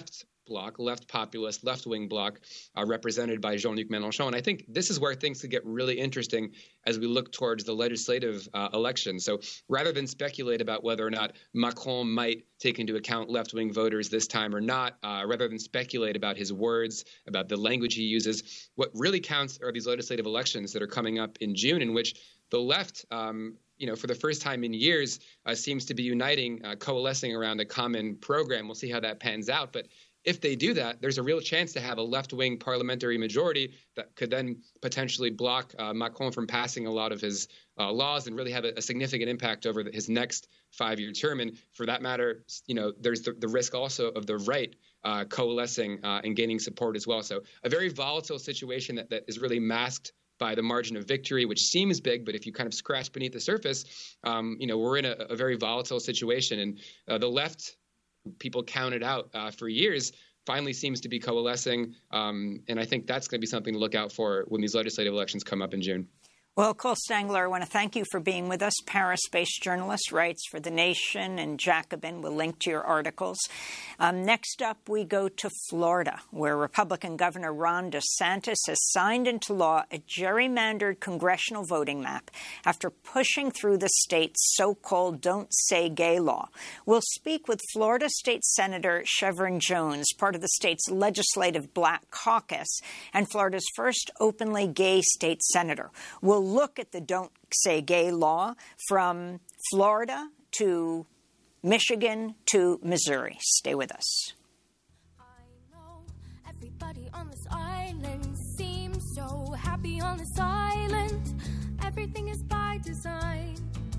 bloc, left populist, left-wing bloc, uh, represented by Jean-Luc Mélenchon. And I think this is where things could get really interesting as we look towards the legislative uh, election. So rather than speculate about whether or not Macron might take into account left-wing voters this time or not, uh, rather than speculate about his words, about the language he uses, what really counts are these legislative elections that are coming up in June, in which the left, um, you know, for the first time in years, uh, seems to be uniting, uh, coalescing around a common program. We'll see how that pans out. But if they do that, there's a real chance to have a left-wing parliamentary majority that could then potentially block uh, Macron from passing a lot of his uh, laws and really have a, a significant impact over the, his next five-year term. And for that matter, you know, there's the, the risk also of the right uh, coalescing uh, and gaining support as well. So a very volatile situation that, that is really masked by the margin of victory, which seems big, but if you kind of scratch beneath the surface, um, you know, we're in a, a very volatile situation. And uh, the left, people counted out uh, for years, finally seems to be coalescing. Um, and I think that's going to be something to look out for when these legislative elections come up in June. Well, Cole Stengler, I want to thank you for being with us. Paris-based journalist, writes for The Nation and Jacobin. We'll link to your articles. Um, next up, we go to Florida, where Republican Governor Ron DeSantis has signed into law a gerrymandered congressional voting map after pushing through the state's so-called Don't Say Gay law. We'll speak with Florida State Senator Shevrin Jones, part of the state's legislative Black Caucus, and Florida's first openly gay state senator. We'll look at the Don't Say Gay law from Florida to Michigan to Missouri. Stay with us. I know everybody on this island seems so happy on this island. Everything is by design.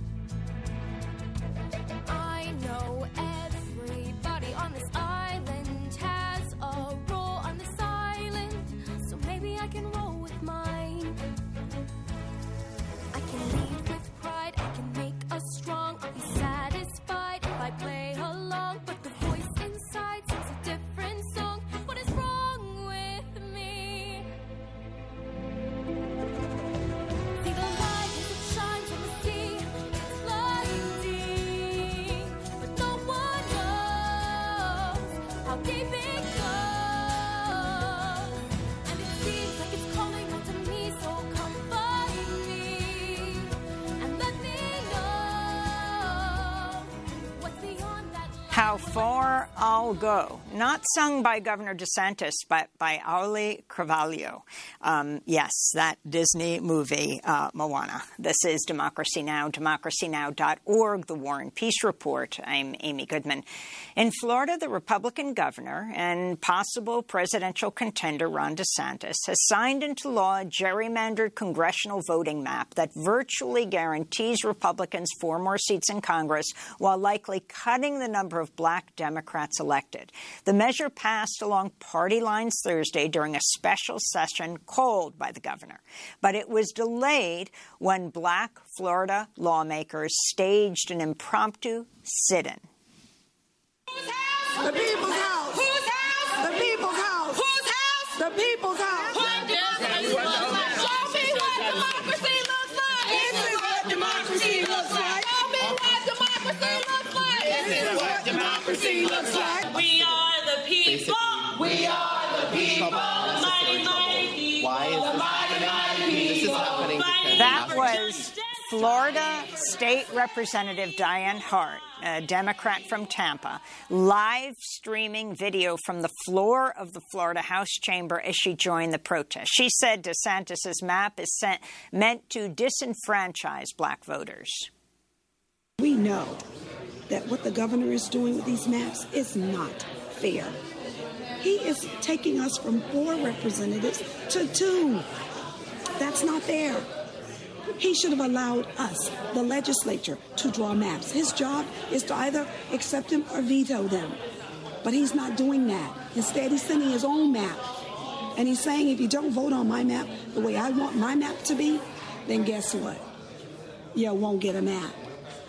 I know everybody on this island has a role on this island, so maybe I can roll with mine. I can lead with pride, I can make us strong. I'll be satisfied if I play along, but the voice inside sings a different song. What is wrong with me? See the light as it shines on the sea, it's blinding, but no one knows how deep it goes. And it seems like it's calling out to me, so come find me and let me know what's beyond that. How Far I'll Go, not sung by Governor DeSantis, but by Auli Carvalho. Um, yes, that Disney movie, uh, Moana. This is Democracy Now!, democracy now dot org, The War and Peace Report. I'm Amy Goodman. In Florida, the Republican governor and possible presidential contender Ron DeSantis has signed into law a gerrymandered congressional voting map that virtually guarantees Republicans four more seats in Congress while likely cutting the number of black Democrats elected. The measure passed along party lines Thursday during a special session called by the governor. But it was delayed when black Florida lawmakers staged an impromptu sit-in. The people's house. Whose house? The people's house. Whose house? The people's house. What democracy looks like. Show me what democracy looks like. This is what democracy looks like. Show me what democracy looks like. This is what democracy looks like. We are the people. We are the people. Mighty, mighty people. Why is this happening? This is happening because That was Florida State Representative Diane Hart, a Democrat from Tampa, live streaming video from the floor of the Florida House chamber as she joined the protest. She said DeSantis' map is sent, meant to disenfranchise black voters. We know that what the governor is doing with these maps is not fair. He is taking us from four representatives to two. That's not fair. He should have allowed us, the legislature, to draw maps. His job is to either accept them or veto them. But he's not doing that. Instead, he's sending his own map. And he's saying, if you don't vote on my map the way I want my map to be, then guess what? You won't get a map.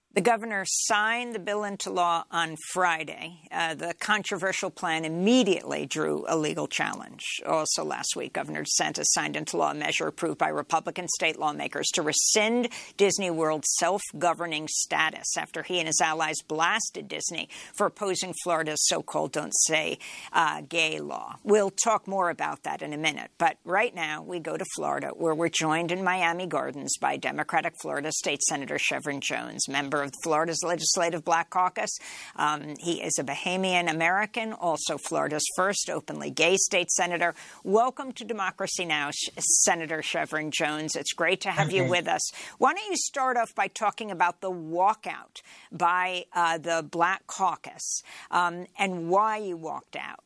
The governor signed the bill into law on Friday. Uh, the controversial plan immediately drew a legal challenge. Also last week, Governor DeSantis signed into law a measure approved by Republican state lawmakers to rescind Disney World's self-governing status after he and his allies blasted Disney for opposing Florida's so-called Don't Say uh, Gay law. We'll talk more about that in a minute. But right now, we go to Florida, where we're joined in Miami Gardens by Democratic Florida State Senator Shevrin Jones, member of Florida's Legislative Black Caucus. Um, he is a Bahamian American, also Florida's first openly gay state senator. Welcome to Democracy Now!, Senator Shevrin Jones. It's great to have okay. you with us. Why don't you start off by talking about the walkout by uh, the Black Caucus um, and why you walked out?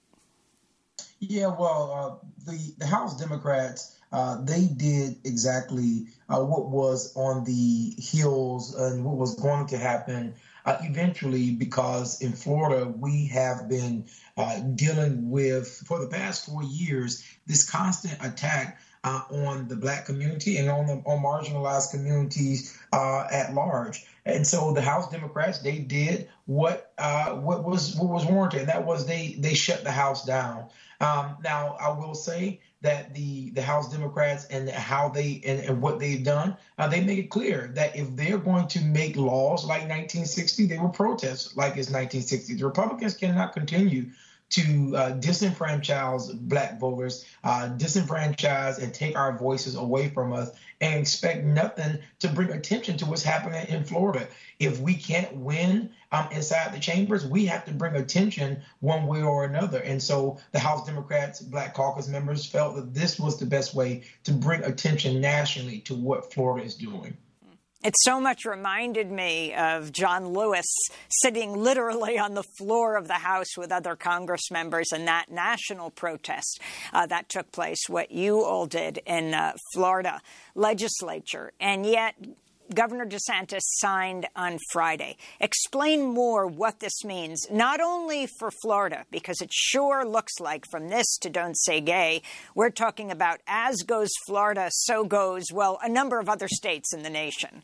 Yeah, well, uh, the, the House Democrats, Uh, they did exactly uh, what was on the heels and what was going to happen uh, eventually, because in Florida, we have been uh, dealing with, for the past four years, this constant attack uh, on the Black community and on the on marginalized communities uh, at large. And so the House Democrats, they did what uh, what was what was warranted, and that was they they shut the House down. Um, now, I will say that the, the House Democrats and how they and, and what they've done, uh, they make it clear that if they're going to make laws like nineteen sixty, they will protest like it's nineteen sixty. The Republicans cannot continue to uh, disenfranchise Black voters, uh, disenfranchise and take our voices away from us and expect nothing to bring attention to what's happening in Florida. If we can't win um, inside the chambers, we have to bring attention one way or another. And so the House Democrats, Black Caucus members felt that this was the best way to bring attention nationally to what Florida is doing. It so much reminded me of John Lewis sitting literally on the floor of the House with other Congress members in that national protest uh, that took place, what you all did in uh, Florida legislature. And yet Governor DeSantis signed on Friday. Explain more what this means, not only for Florida, because it sure looks like from this to Don't Say Gay, we're talking about as goes Florida, so goes, well, a number of other states in the nation.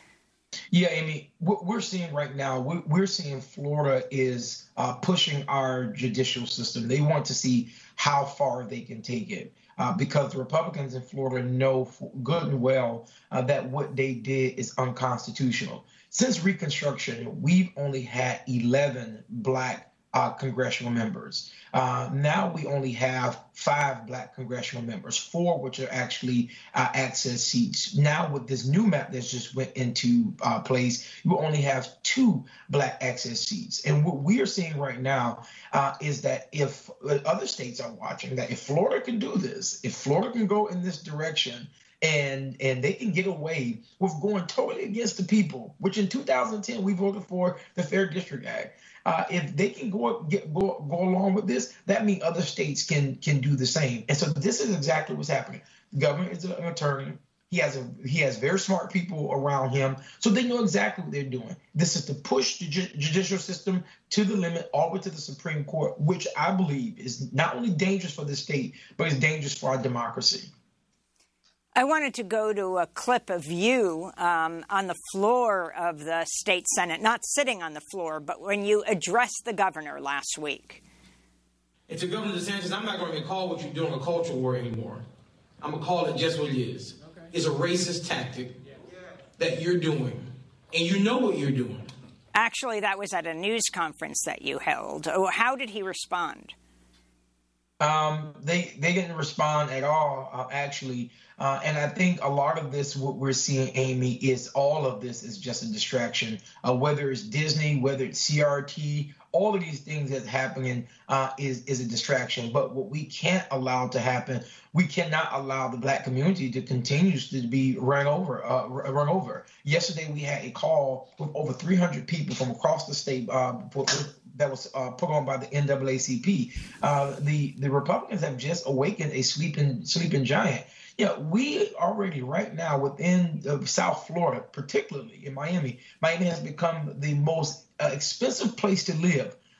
Yeah, Amy, what we're seeing right now, we're seeing Florida is uh, pushing our judicial system. They want to see how far they can take it. Uh, because the Republicans in Florida know good and well uh, that what they did is unconstitutional. Since Reconstruction, we've only had eleven Black uh, congressional members. Uh, now we only have five Black congressional members, four which are actually uh, access seats. Now with this new map that just went into uh, place, you only have two Black access seats. And what we are seeing right now uh, is that if other states are watching, that if Florida can do this, if Florida can go in this direction, and and they can get away with going totally against the people, which in two thousand ten we voted for the Fair District Act. Uh, if they can go, get, go go along with this, that means other states can can do the same. And so this is exactly what's happening. The governor is an attorney. He has a he has very smart people around him, so they know exactly what they're doing. This is to push the ju- judicial system to the limit, all the way to the Supreme Court, which I believe is not only dangerous for the state, but it's dangerous for our democracy. I wanted to go to a clip of you um, on the floor of the state Senate, not sitting on the floor, but when you addressed the governor last week. And to Governor DeSantis, I'm not going to call what you're doing a culture war anymore. I'm going to call it just what it is. Okay. It's a racist tactic that you're doing, and you know what you're doing. Actually, that was at a news conference that you held. How did he respond? Um, they they didn't respond at all, uh, actually. Uh, and I think a lot of this, what we're seeing, Amy, is all of this is just a distraction. Uh, whether it's Disney, whether it's C R T, all of these things that's happening uh, is, is a distraction. But what we can't allow to happen, we cannot allow the Black community to continue to be run over. Uh, run over. Yesterday, we had a call with over three hundred people from across the state uh, that was uh, put on by the N double A C P. Uh, the, the Republicans have just awakened a sleeping sleeping giant. Yeah, we already right now within uh, South Florida, particularly in Miami, Miami has become the most uh, expensive place to live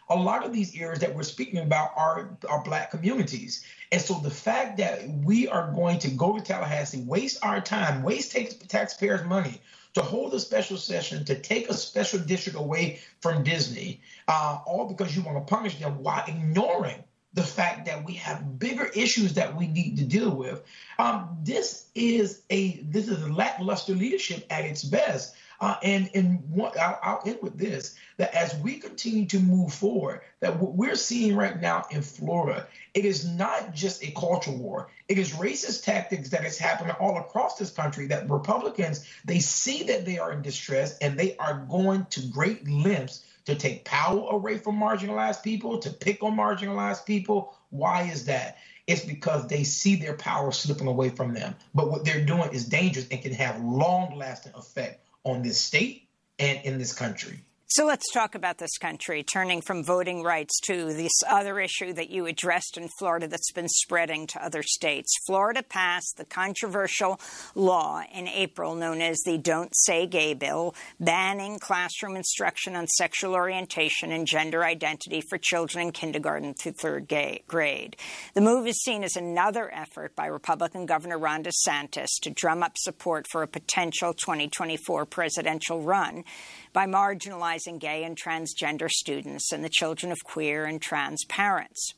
a lot of these areas that we're speaking about are, are Black communities. And so the fact that we are going to go to Tallahassee, waste our time, waste taxpayers' money to hold a special session, to take a special district away from Disney, uh, all because you want to punish them while ignoring the fact that we have bigger issues that we need to deal with. Um, this is a this is a lackluster leadership at its best. Uh, and and what, I'll, I'll end with this, that as we continue to move forward, that what we're seeing right now in Florida, it is not just a culture war. It is racist tactics that is happening all across this country, that Republicans, they see that they are in distress and they are going to great lengths to take power away from marginalized people, to pick on marginalized people. Why is that? It's because they see their power slipping away from them. But what they're doing is dangerous and can have long-lasting effect on this state and in this country. So let's talk about this country, turning from voting rights to this other issue that you addressed in Florida that's been spreading to other states. Florida passed the controversial law in April known as the Don't Say Gay Bill, banning classroom instruction on sexual orientation and gender identity for children in kindergarten through third grade. The move is seen as another effort by Republican Governor Ron DeSantis to drum up support for a potential twenty twenty-four presidential run by marginalizing gay and transgender students and the children of queer and trans parents.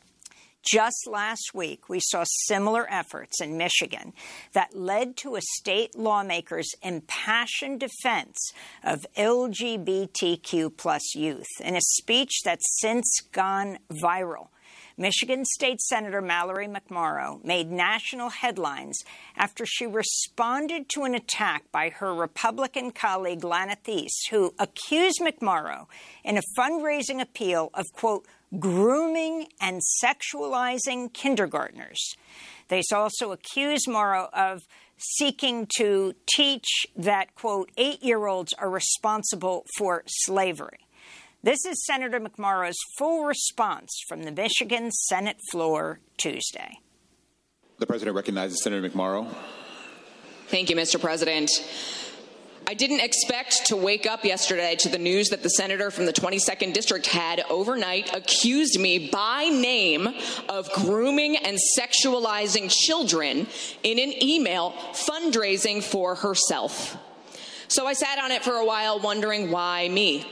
Just last week, we saw similar efforts in Michigan that led to a state lawmaker's impassioned defense of L G B T Q plus youth in a speech that's since gone viral. Michigan State Senator Mallory McMorrow made national headlines after she responded to an attack by her Republican colleague Lana Thies, who accused McMorrow in a fundraising appeal of, quote, grooming and sexualizing kindergartners. They also accused Morrow of seeking to teach that, quote, eight-year-olds are responsible for slavery. This is Senator McMorrow's full response from the Michigan Senate floor Tuesday. The President recognizes Senator McMorrow. Thank you, Mister President. I didn't expect to wake up yesterday to the news that the senator from the twenty-second District had overnight accused me by name of grooming and sexualizing children in an email fundraising for herself. So I sat on it for a while wondering why me.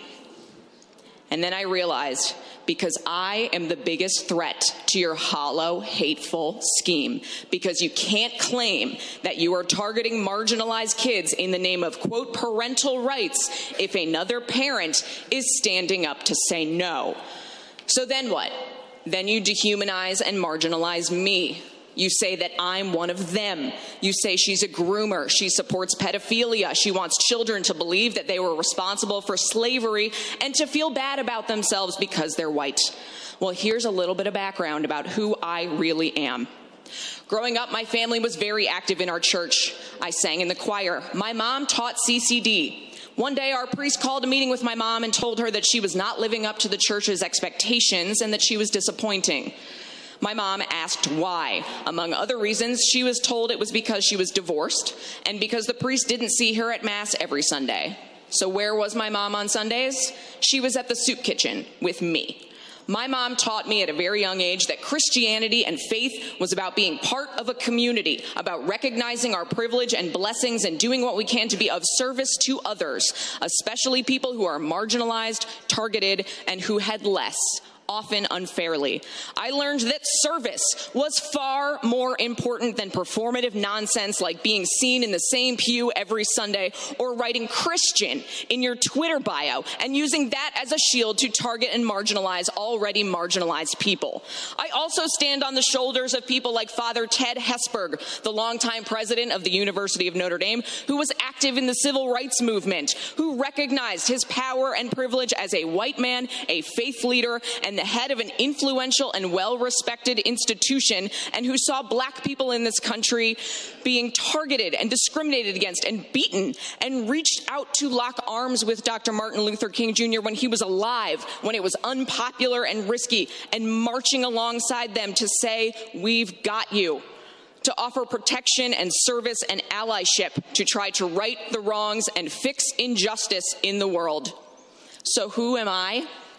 And then I realized, because I am the biggest threat to your hollow, hateful scheme, because you can't claim that you are targeting marginalized kids in the name of, quote, parental rights if another parent is standing up to say no. So then what? Then you dehumanize and marginalize me. You say that I'm one of them. You say she's a groomer. She supports pedophilia. She wants children to believe that they were responsible for slavery and to feel bad about themselves because they're white. Well, here's a little bit of background about who I really am. Growing up, my family was very active in our church. I sang in the choir. My mom taught C C D. One day, our priest called a meeting with my mom and told her that she was not living up to the church's expectations and that she was disappointing. My mom asked why. Among other reasons, she was told it was because she was divorced and because the priest didn't see her at Mass every Sunday. So where was my mom on Sundays? She was at the soup kitchen with me. My mom taught me at a very young age that Christianity and faith was about being part of a community, about recognizing our privilege and blessings and doing what we can to be of service to others, especially people who are marginalized, targeted, and who had less, often unfairly. I learned that service was far more important than performative nonsense like being seen in the same pew every Sunday or writing Christian in your Twitter bio and using that as a shield to target and marginalize already marginalized people. I also stand on the shoulders of people like Father Ted Hesburgh, the longtime president of the University of Notre Dame, who was active in the civil rights movement, who recognized his power and privilege as a white man, a faith leader, and the head of an influential and well-respected institution, and who saw black people in this country being targeted and discriminated against and beaten, and reached out to lock arms with Doctor Martin Luther King Junior when he was alive, when it was unpopular and risky, and marching alongside them to say, we've got you, to offer protection and service and allyship to try to right the wrongs and fix injustice in the world. So who am I?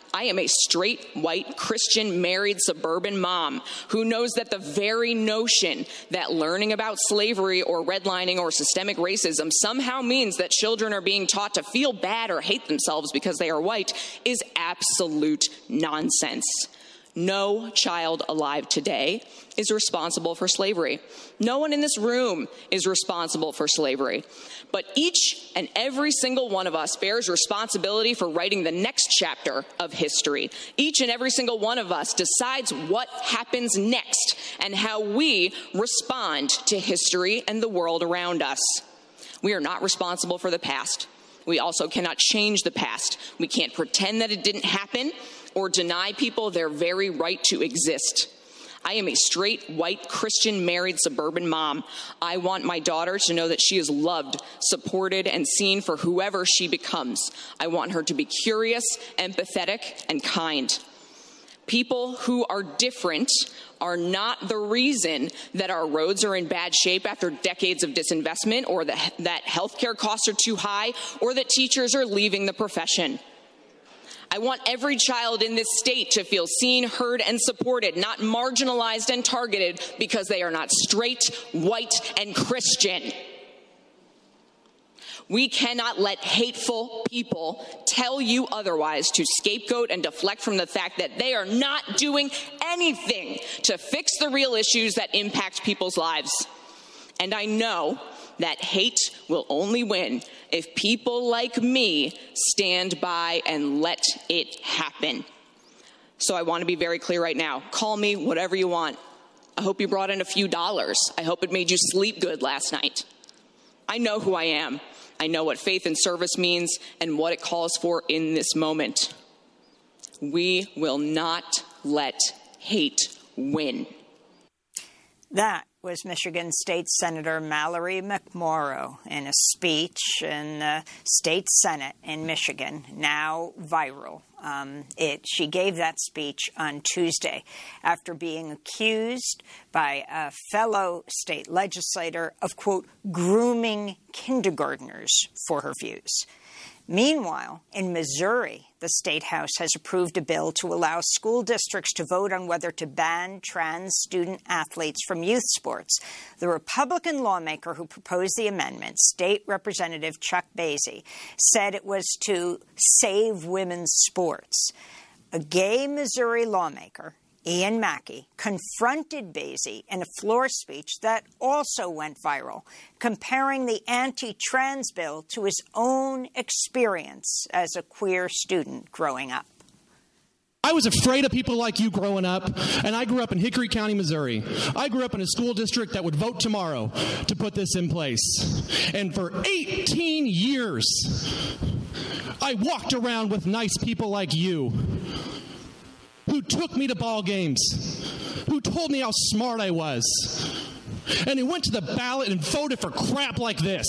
I am a straight, white, Christian, married, suburban mom who knows that the very notion that learning about slavery or redlining or systemic racism somehow means that children are being taught to feel bad or hate themselves because they are white is absolute nonsense. No child alive today is responsible for slavery. No one in this room is responsible for slavery. But each and every single one of us bears responsibility for writing the next chapter of history. Each and every single one of us decides what happens next and how we respond to history and the world around us. We are not responsible for the past. We also cannot change the past. We can't pretend that it didn't happen or deny people their very right to exist. I am a straight, white, Christian, married, suburban mom. I want my daughter to know that she is loved, supported, and seen for whoever she becomes. I want her to be curious, empathetic, and kind. People who are different are not the reason that our roads are in bad shape after decades of disinvestment, or that, that healthcare costs are too high, or that teachers are leaving the profession. I want every child in this state to feel seen, heard, and supported, not marginalized and targeted because they are not straight, white, and Christian. We cannot let hateful people tell you otherwise, to scapegoat and deflect from the fact that they are not doing anything to fix the real issues that impact people's lives. And I know that hate will only win if people like me stand by and let it happen. So I want to be very clear right now. Call me whatever you want. I hope you brought in a few dollars. I hope it made you sleep good last night. I know who I am. I know what faith and service means and what it calls for in this moment. We will not let hate win. That was Michigan State Senator Mallory McMorrow in a speech in the state Senate in Michigan, now viral. Um, it, she gave that speech on Tuesday after being accused by a fellow state legislator of, quote, grooming kindergartners for her views. Meanwhile, in Missouri, the state house has approved a bill to allow school districts to vote on whether to ban trans student athletes from youth sports. The Republican lawmaker who proposed the amendment, State Representative Chuck Basie, said it was to save women's sports. A gay Missouri lawmaker, Ian Mackey, confronted Basie in a floor speech that also went viral, comparing the anti-trans bill to his own experience as a queer student growing up. I was afraid of people like you growing up, and I grew up in Hickory County, Missouri. I grew up in a school district that would vote tomorrow to put this in place. And for eighteen years, I walked around with nice people like you, who took me to ball games, who told me how smart I was, and who went to the ballot and voted for crap like this.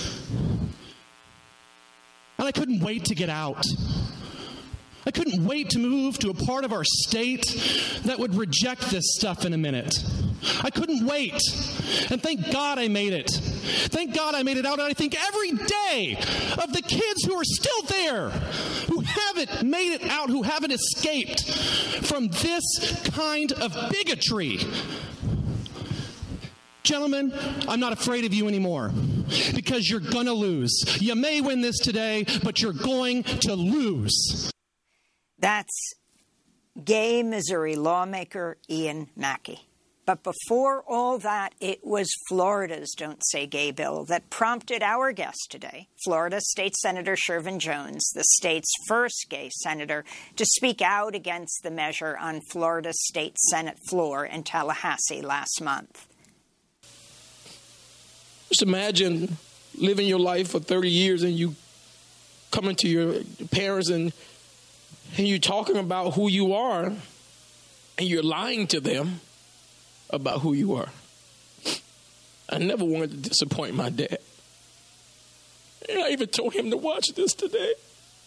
And I couldn't wait to get out. I couldn't wait to move to a part of our state that would reject this stuff in a minute. I couldn't wait. And thank God I made it. Thank God I made it out. And I think every day of the kids who are still there, who haven't made it out, who haven't escaped from this kind of bigotry. Gentlemen, I'm not afraid of you anymore because you're going to lose. You may win this today, but you're going to lose. That's gay Missouri lawmaker Ian Mackey. But before all that, it was Florida's Don't Say Gay bill that prompted our guest today, Florida State Senator Shervin Jones, the state's first gay senator, to speak out against the measure on Florida's state Senate floor in Tallahassee last month. Just imagine living your life for thirty years and you coming to your parents and and you're talking about who you are, and you're lying to them about who you are. I never wanted to disappoint my dad. And I even told him to watch this today.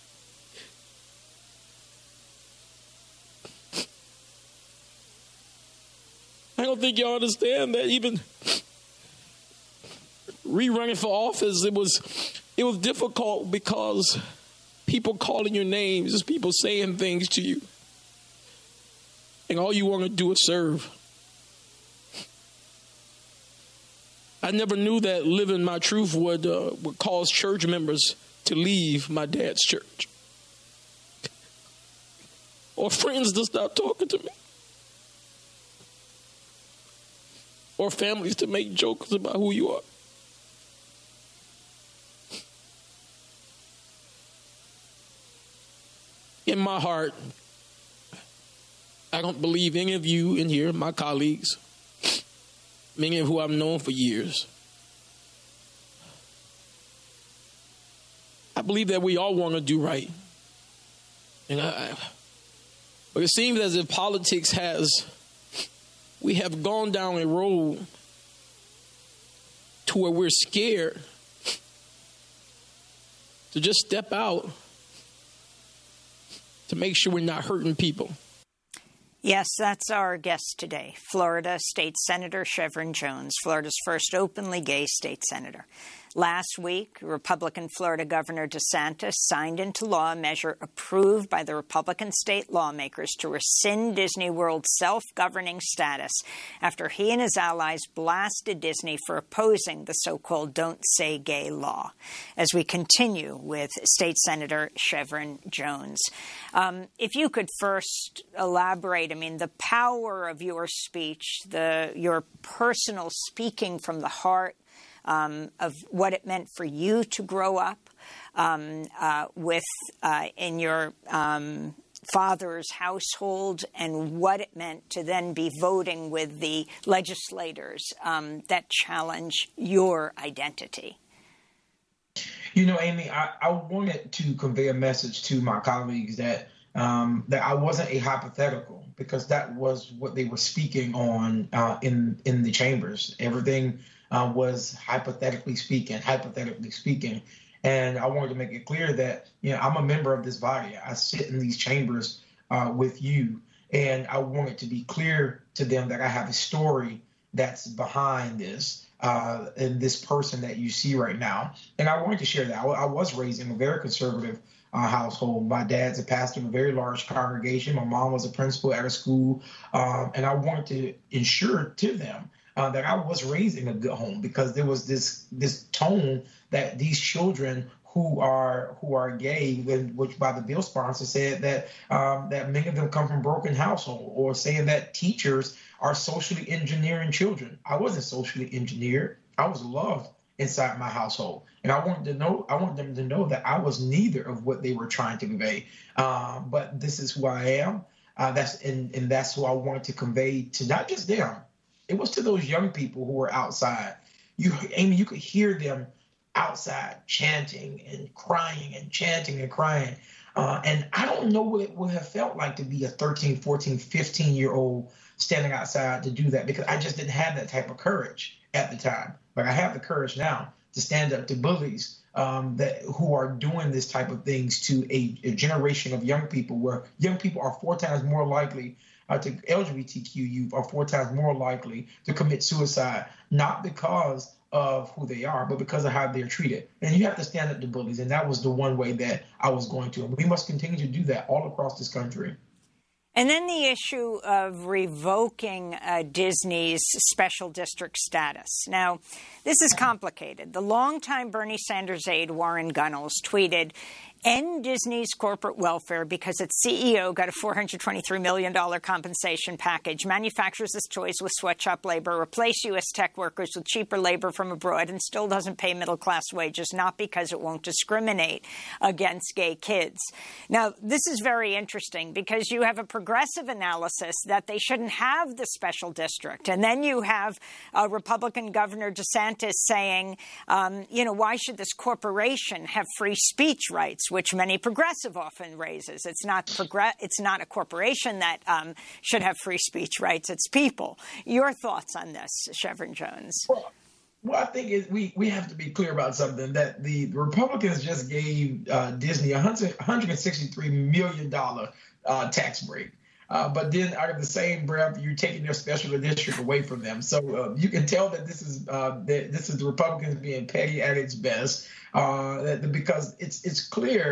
I don't think y'all understand that even re-running for office, it was it was difficult because people calling your names, just people saying things to you. And all you want to do is serve. I never knew that living my truth would uh, would cause church members to leave my dad's church. Or friends to stop talking to me. Or families to make jokes about who you are. In my heart, I don't believe any of you in here, my colleagues, many of who I've known for years. I believe that we all want to do right. And I, but it seems as if politics has, we have gone down a road to where we're scared to just step out to make sure we're not hurting people. Yes, that's our guest today, Florida State Senator Shevrin Jones, Florida's first openly gay state senator. Last week, Republican Florida Governor DeSantis signed into law a measure approved by the Republican state lawmakers to rescind Disney World's self-governing status after he and his allies blasted Disney for opposing the so-called Don't Say Gay law. As we continue with State Senator Shevrin Jones, um, if you could first elaborate, I mean, the power of your speech, the your personal speaking from the heart, Um, of what it meant for you to grow up um, uh, with uh, in your um, father's household, and what it meant to then be voting with the legislators um, that challenge your identity. You know, Amy, I, I wanted to convey a message to my colleagues that um, that I wasn't a hypothetical, because that was what they were speaking on uh, in in the chambers. Everything Uh, was hypothetically speaking, hypothetically speaking. And I wanted to make it clear that, you know, I'm a member of this body. I sit in these chambers uh, with you. And I wanted to be clear to them that I have a story that's behind this, uh, and this person that you see right now. And I wanted to share that. I, I was raised in a very conservative uh, household. My dad's a pastor of a very large congregation. My mom was a principal at a school. Um, and I wanted to ensure to them Uh, that I was raised in a good home, because there was this this tone that these children who are who are gay, which by the bill sponsor said that um, that many of them come from broken households, or saying that teachers are socially engineering children. I wasn't socially engineered. I was loved inside my household, and I wanted to know. I want them to know that I was neither of what they were trying to convey. Um, but this is who I am. Uh, that's and, and that's who I wanted to convey to not just them. It was to those young people who were outside. You, Amy, you could hear them outside chanting and crying and chanting and crying. Uh, and I don't know what it would have felt like to be a thirteen, fourteen, fifteen-year-old standing outside to do that, because I just didn't have that type of courage at the time. But I have the courage now to stand up to bullies um, that who are doing this type of things to a, a generation of young people, where young people are four times more likely Uh, to L G B T Q youth are four times more likely to commit suicide, not because of who they are, but because of how they're treated. And you have to stand up to bullies. And that was the one way that I was going to. And we must continue to do that all across this country. And then the issue of revoking uh, Disney's special district status. Now, this is complicated. The longtime Bernie Sanders aide, Warren Gunnels, tweeted, "End Disney's corporate welfare because its C E O got a four hundred twenty-three million dollars compensation package, manufactures its toys with sweatshop labor, replace U S tech workers with cheaper labor from abroad, and still doesn't pay middle-class wages, not because it won't discriminate against gay kids." Now, this is very interesting, because you have a progressive analysis that they shouldn't have the special district. And then you have a Republican Governor DeSantis saying, um, you know, why should this corporation have free speech rights, which many progressive often raises. It's not progress. It's not a corporation that um, should have free speech rights. It's people. Your thoughts on this, Shevrin Jones? Well, well I think it, we we have to be clear about something, that the Republicans just gave uh, Disney a one hundred sixty-three million dollars uh, tax break. Uh, but then out of the same breath, you're taking their special district away from them. So uh, you can tell that this is uh, that this is the Republicans being petty at its best, uh, that, because it's it's clear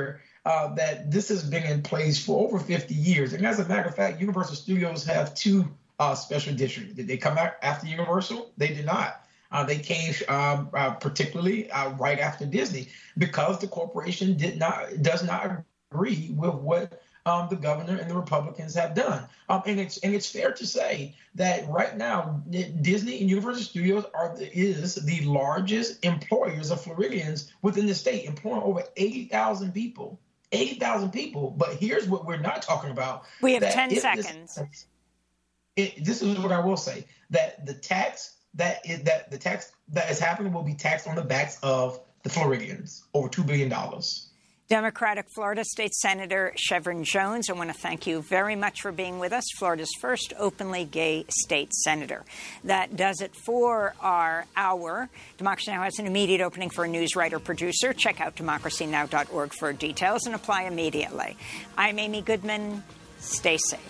uh, that this has been in place for over fifty years. And as a matter of fact, Universal Studios have two uh, special districts. Did they come out after Universal? They did not. Uh, they came um, uh, particularly uh, right after Disney, because the corporation did not does not agree with what um, the governor and the Republicans have done. Um, and it's and it's fair to say that right now Disney and Universal Studios are the, is the largest employers of Floridians within the state, employing over eighty thousand people. eighty thousand people. But here's what we're not talking about. We have that ten it, seconds. This, it, this is what I will say, that the tax that is that the tax that is happening will be taxed on the backs of the Floridians, over two billion dollars. Democratic Florida State Senator Shevrin Jones, I want to thank you very much for being with us, Florida's first openly gay state senator. That does it for our hour. Democracy Now! Has an immediate opening for a news writer producer. Check out democracy now dot org for details and apply immediately. I'm Amy Goodman. Stay safe.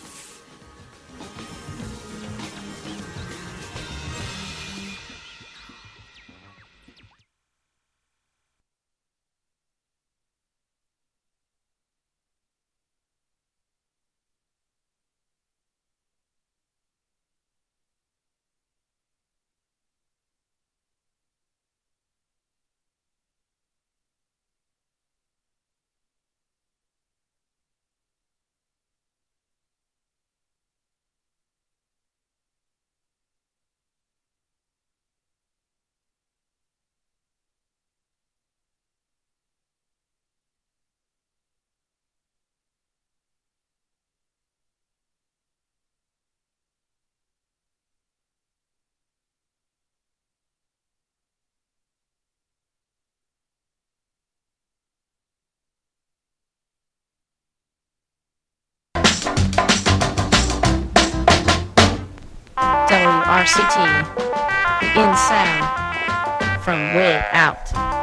W R C T, in sound from way out.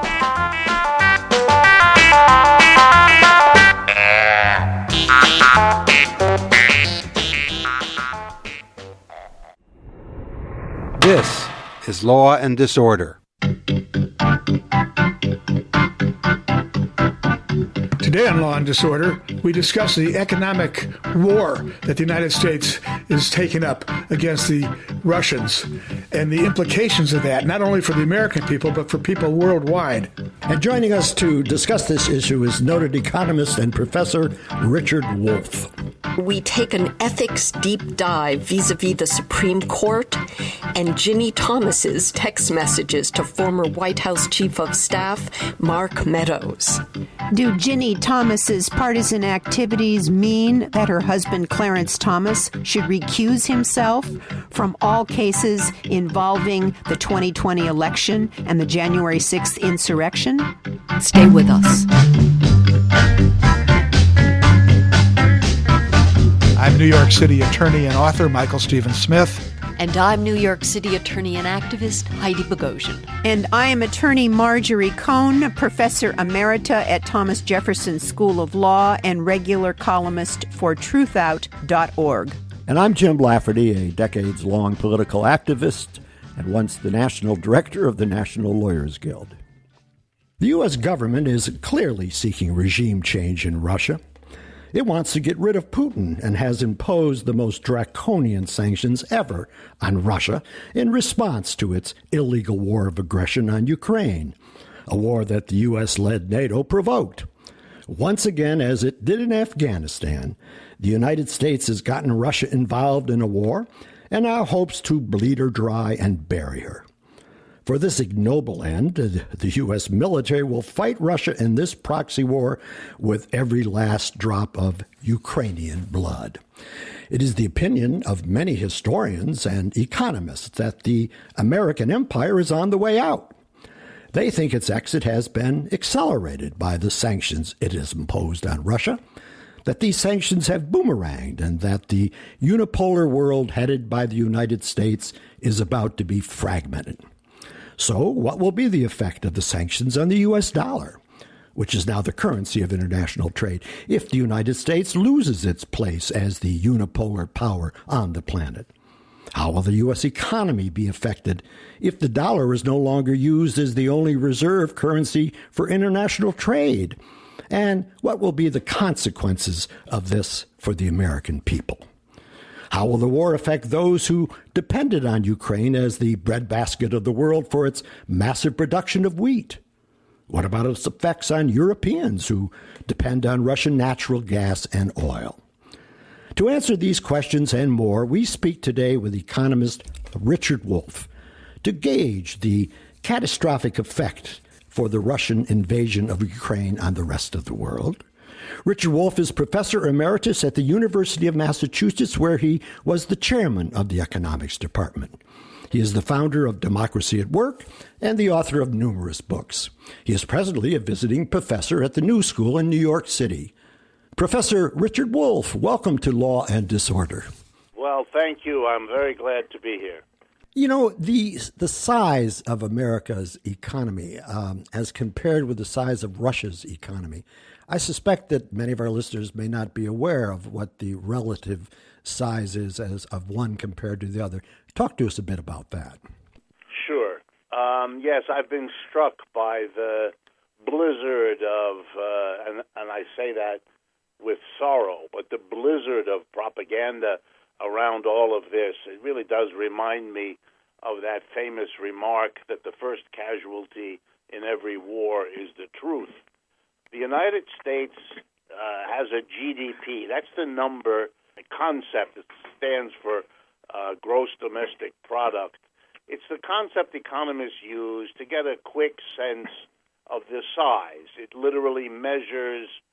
This is Law and Disorder. Today on Law and Disorder, we discuss the economic war that the United States is taking up against the Russians and the implications of that, not only for the American people, but for people worldwide. And joining us to discuss this issue is noted economist and professor Richard Wolff. We take an ethics deep dive vis-a-vis the Supreme Court and Ginny Thomas's text messages to former White House Chief of Staff Mark Meadows. Do Ginny Thomas's partisan activities mean that her husband Clarence Thomas should recuse himself from all cases involving the twenty twenty election and the January sixth insurrection? Stay with us. I'm New York City attorney and author Michael Stephen Smith. And I'm New York City attorney and activist Heidi Bogosian. And I am attorney Marjorie Cohn, professor emerita at Thomas Jefferson School of Law and regular columnist for truth out dot org. And I'm Jim Lafferty, a decades-long political activist and once the national director of the National Lawyers Guild. The U S government is clearly seeking regime change in Russia. It wants to get rid of Putin and has imposed the most draconian sanctions ever on Russia in response to its illegal war of aggression on Ukraine, a war that the U S-led NATO provoked. Once again, as it did in Afghanistan, the United States has gotten Russia involved in a war and now hopes to bleed her dry and bury her. For this ignoble end, the U S military will fight Russia in this proxy war with every last drop of Ukrainian blood. It is the opinion of many historians and economists that the American empire is on the way out. They think its exit has been accelerated by the sanctions it has imposed on Russia, that these sanctions have boomeranged, and that the unipolar world headed by the United States is about to be fragmented. So, what will be the effect of the sanctions on the U S dollar, which is now the currency of international trade, if the United States loses its place as the unipolar power on the planet? How will the U S economy be affected if the dollar is no longer used as the only reserve currency for international trade, And what will be the consequences of this for the American people? How will the war affect those who depended on Ukraine as the breadbasket of the world for its massive production of wheat? What about its effects on Europeans who depend on Russian natural gas and oil? To answer these questions and more, we speak today with economist Richard Wolff to gauge the catastrophic effect for the Russian invasion of Ukraine on the rest of the world. Richard Wolff is professor emeritus at the University of Massachusetts, where he was the chairman of the economics department. He is the founder of Democracy at Work and the author of numerous books. He is presently a visiting professor at the New School in New York City. Professor Richard Wolff, welcome to Law and Disorder. Well, thank you. I'm very glad to be here. You know, the the size of America's economy um, as compared with the size of Russia's economy, I suspect that many of our listeners may not be aware of what the relative size is as of one compared to the other. Talk to us a bit about that. Sure. Um, yes, I've been struck by the blizzard of, uh, and, and I say that with sorrow, but the blizzard of propaganda around all of this. It really does remind me of that famous remark that the first casualty in every war is the truth. The United States uh, has a G D P. That's the number, the concept that stands for uh, gross domestic product. It's the concept economists use to get a quick sense of the size. It literally measures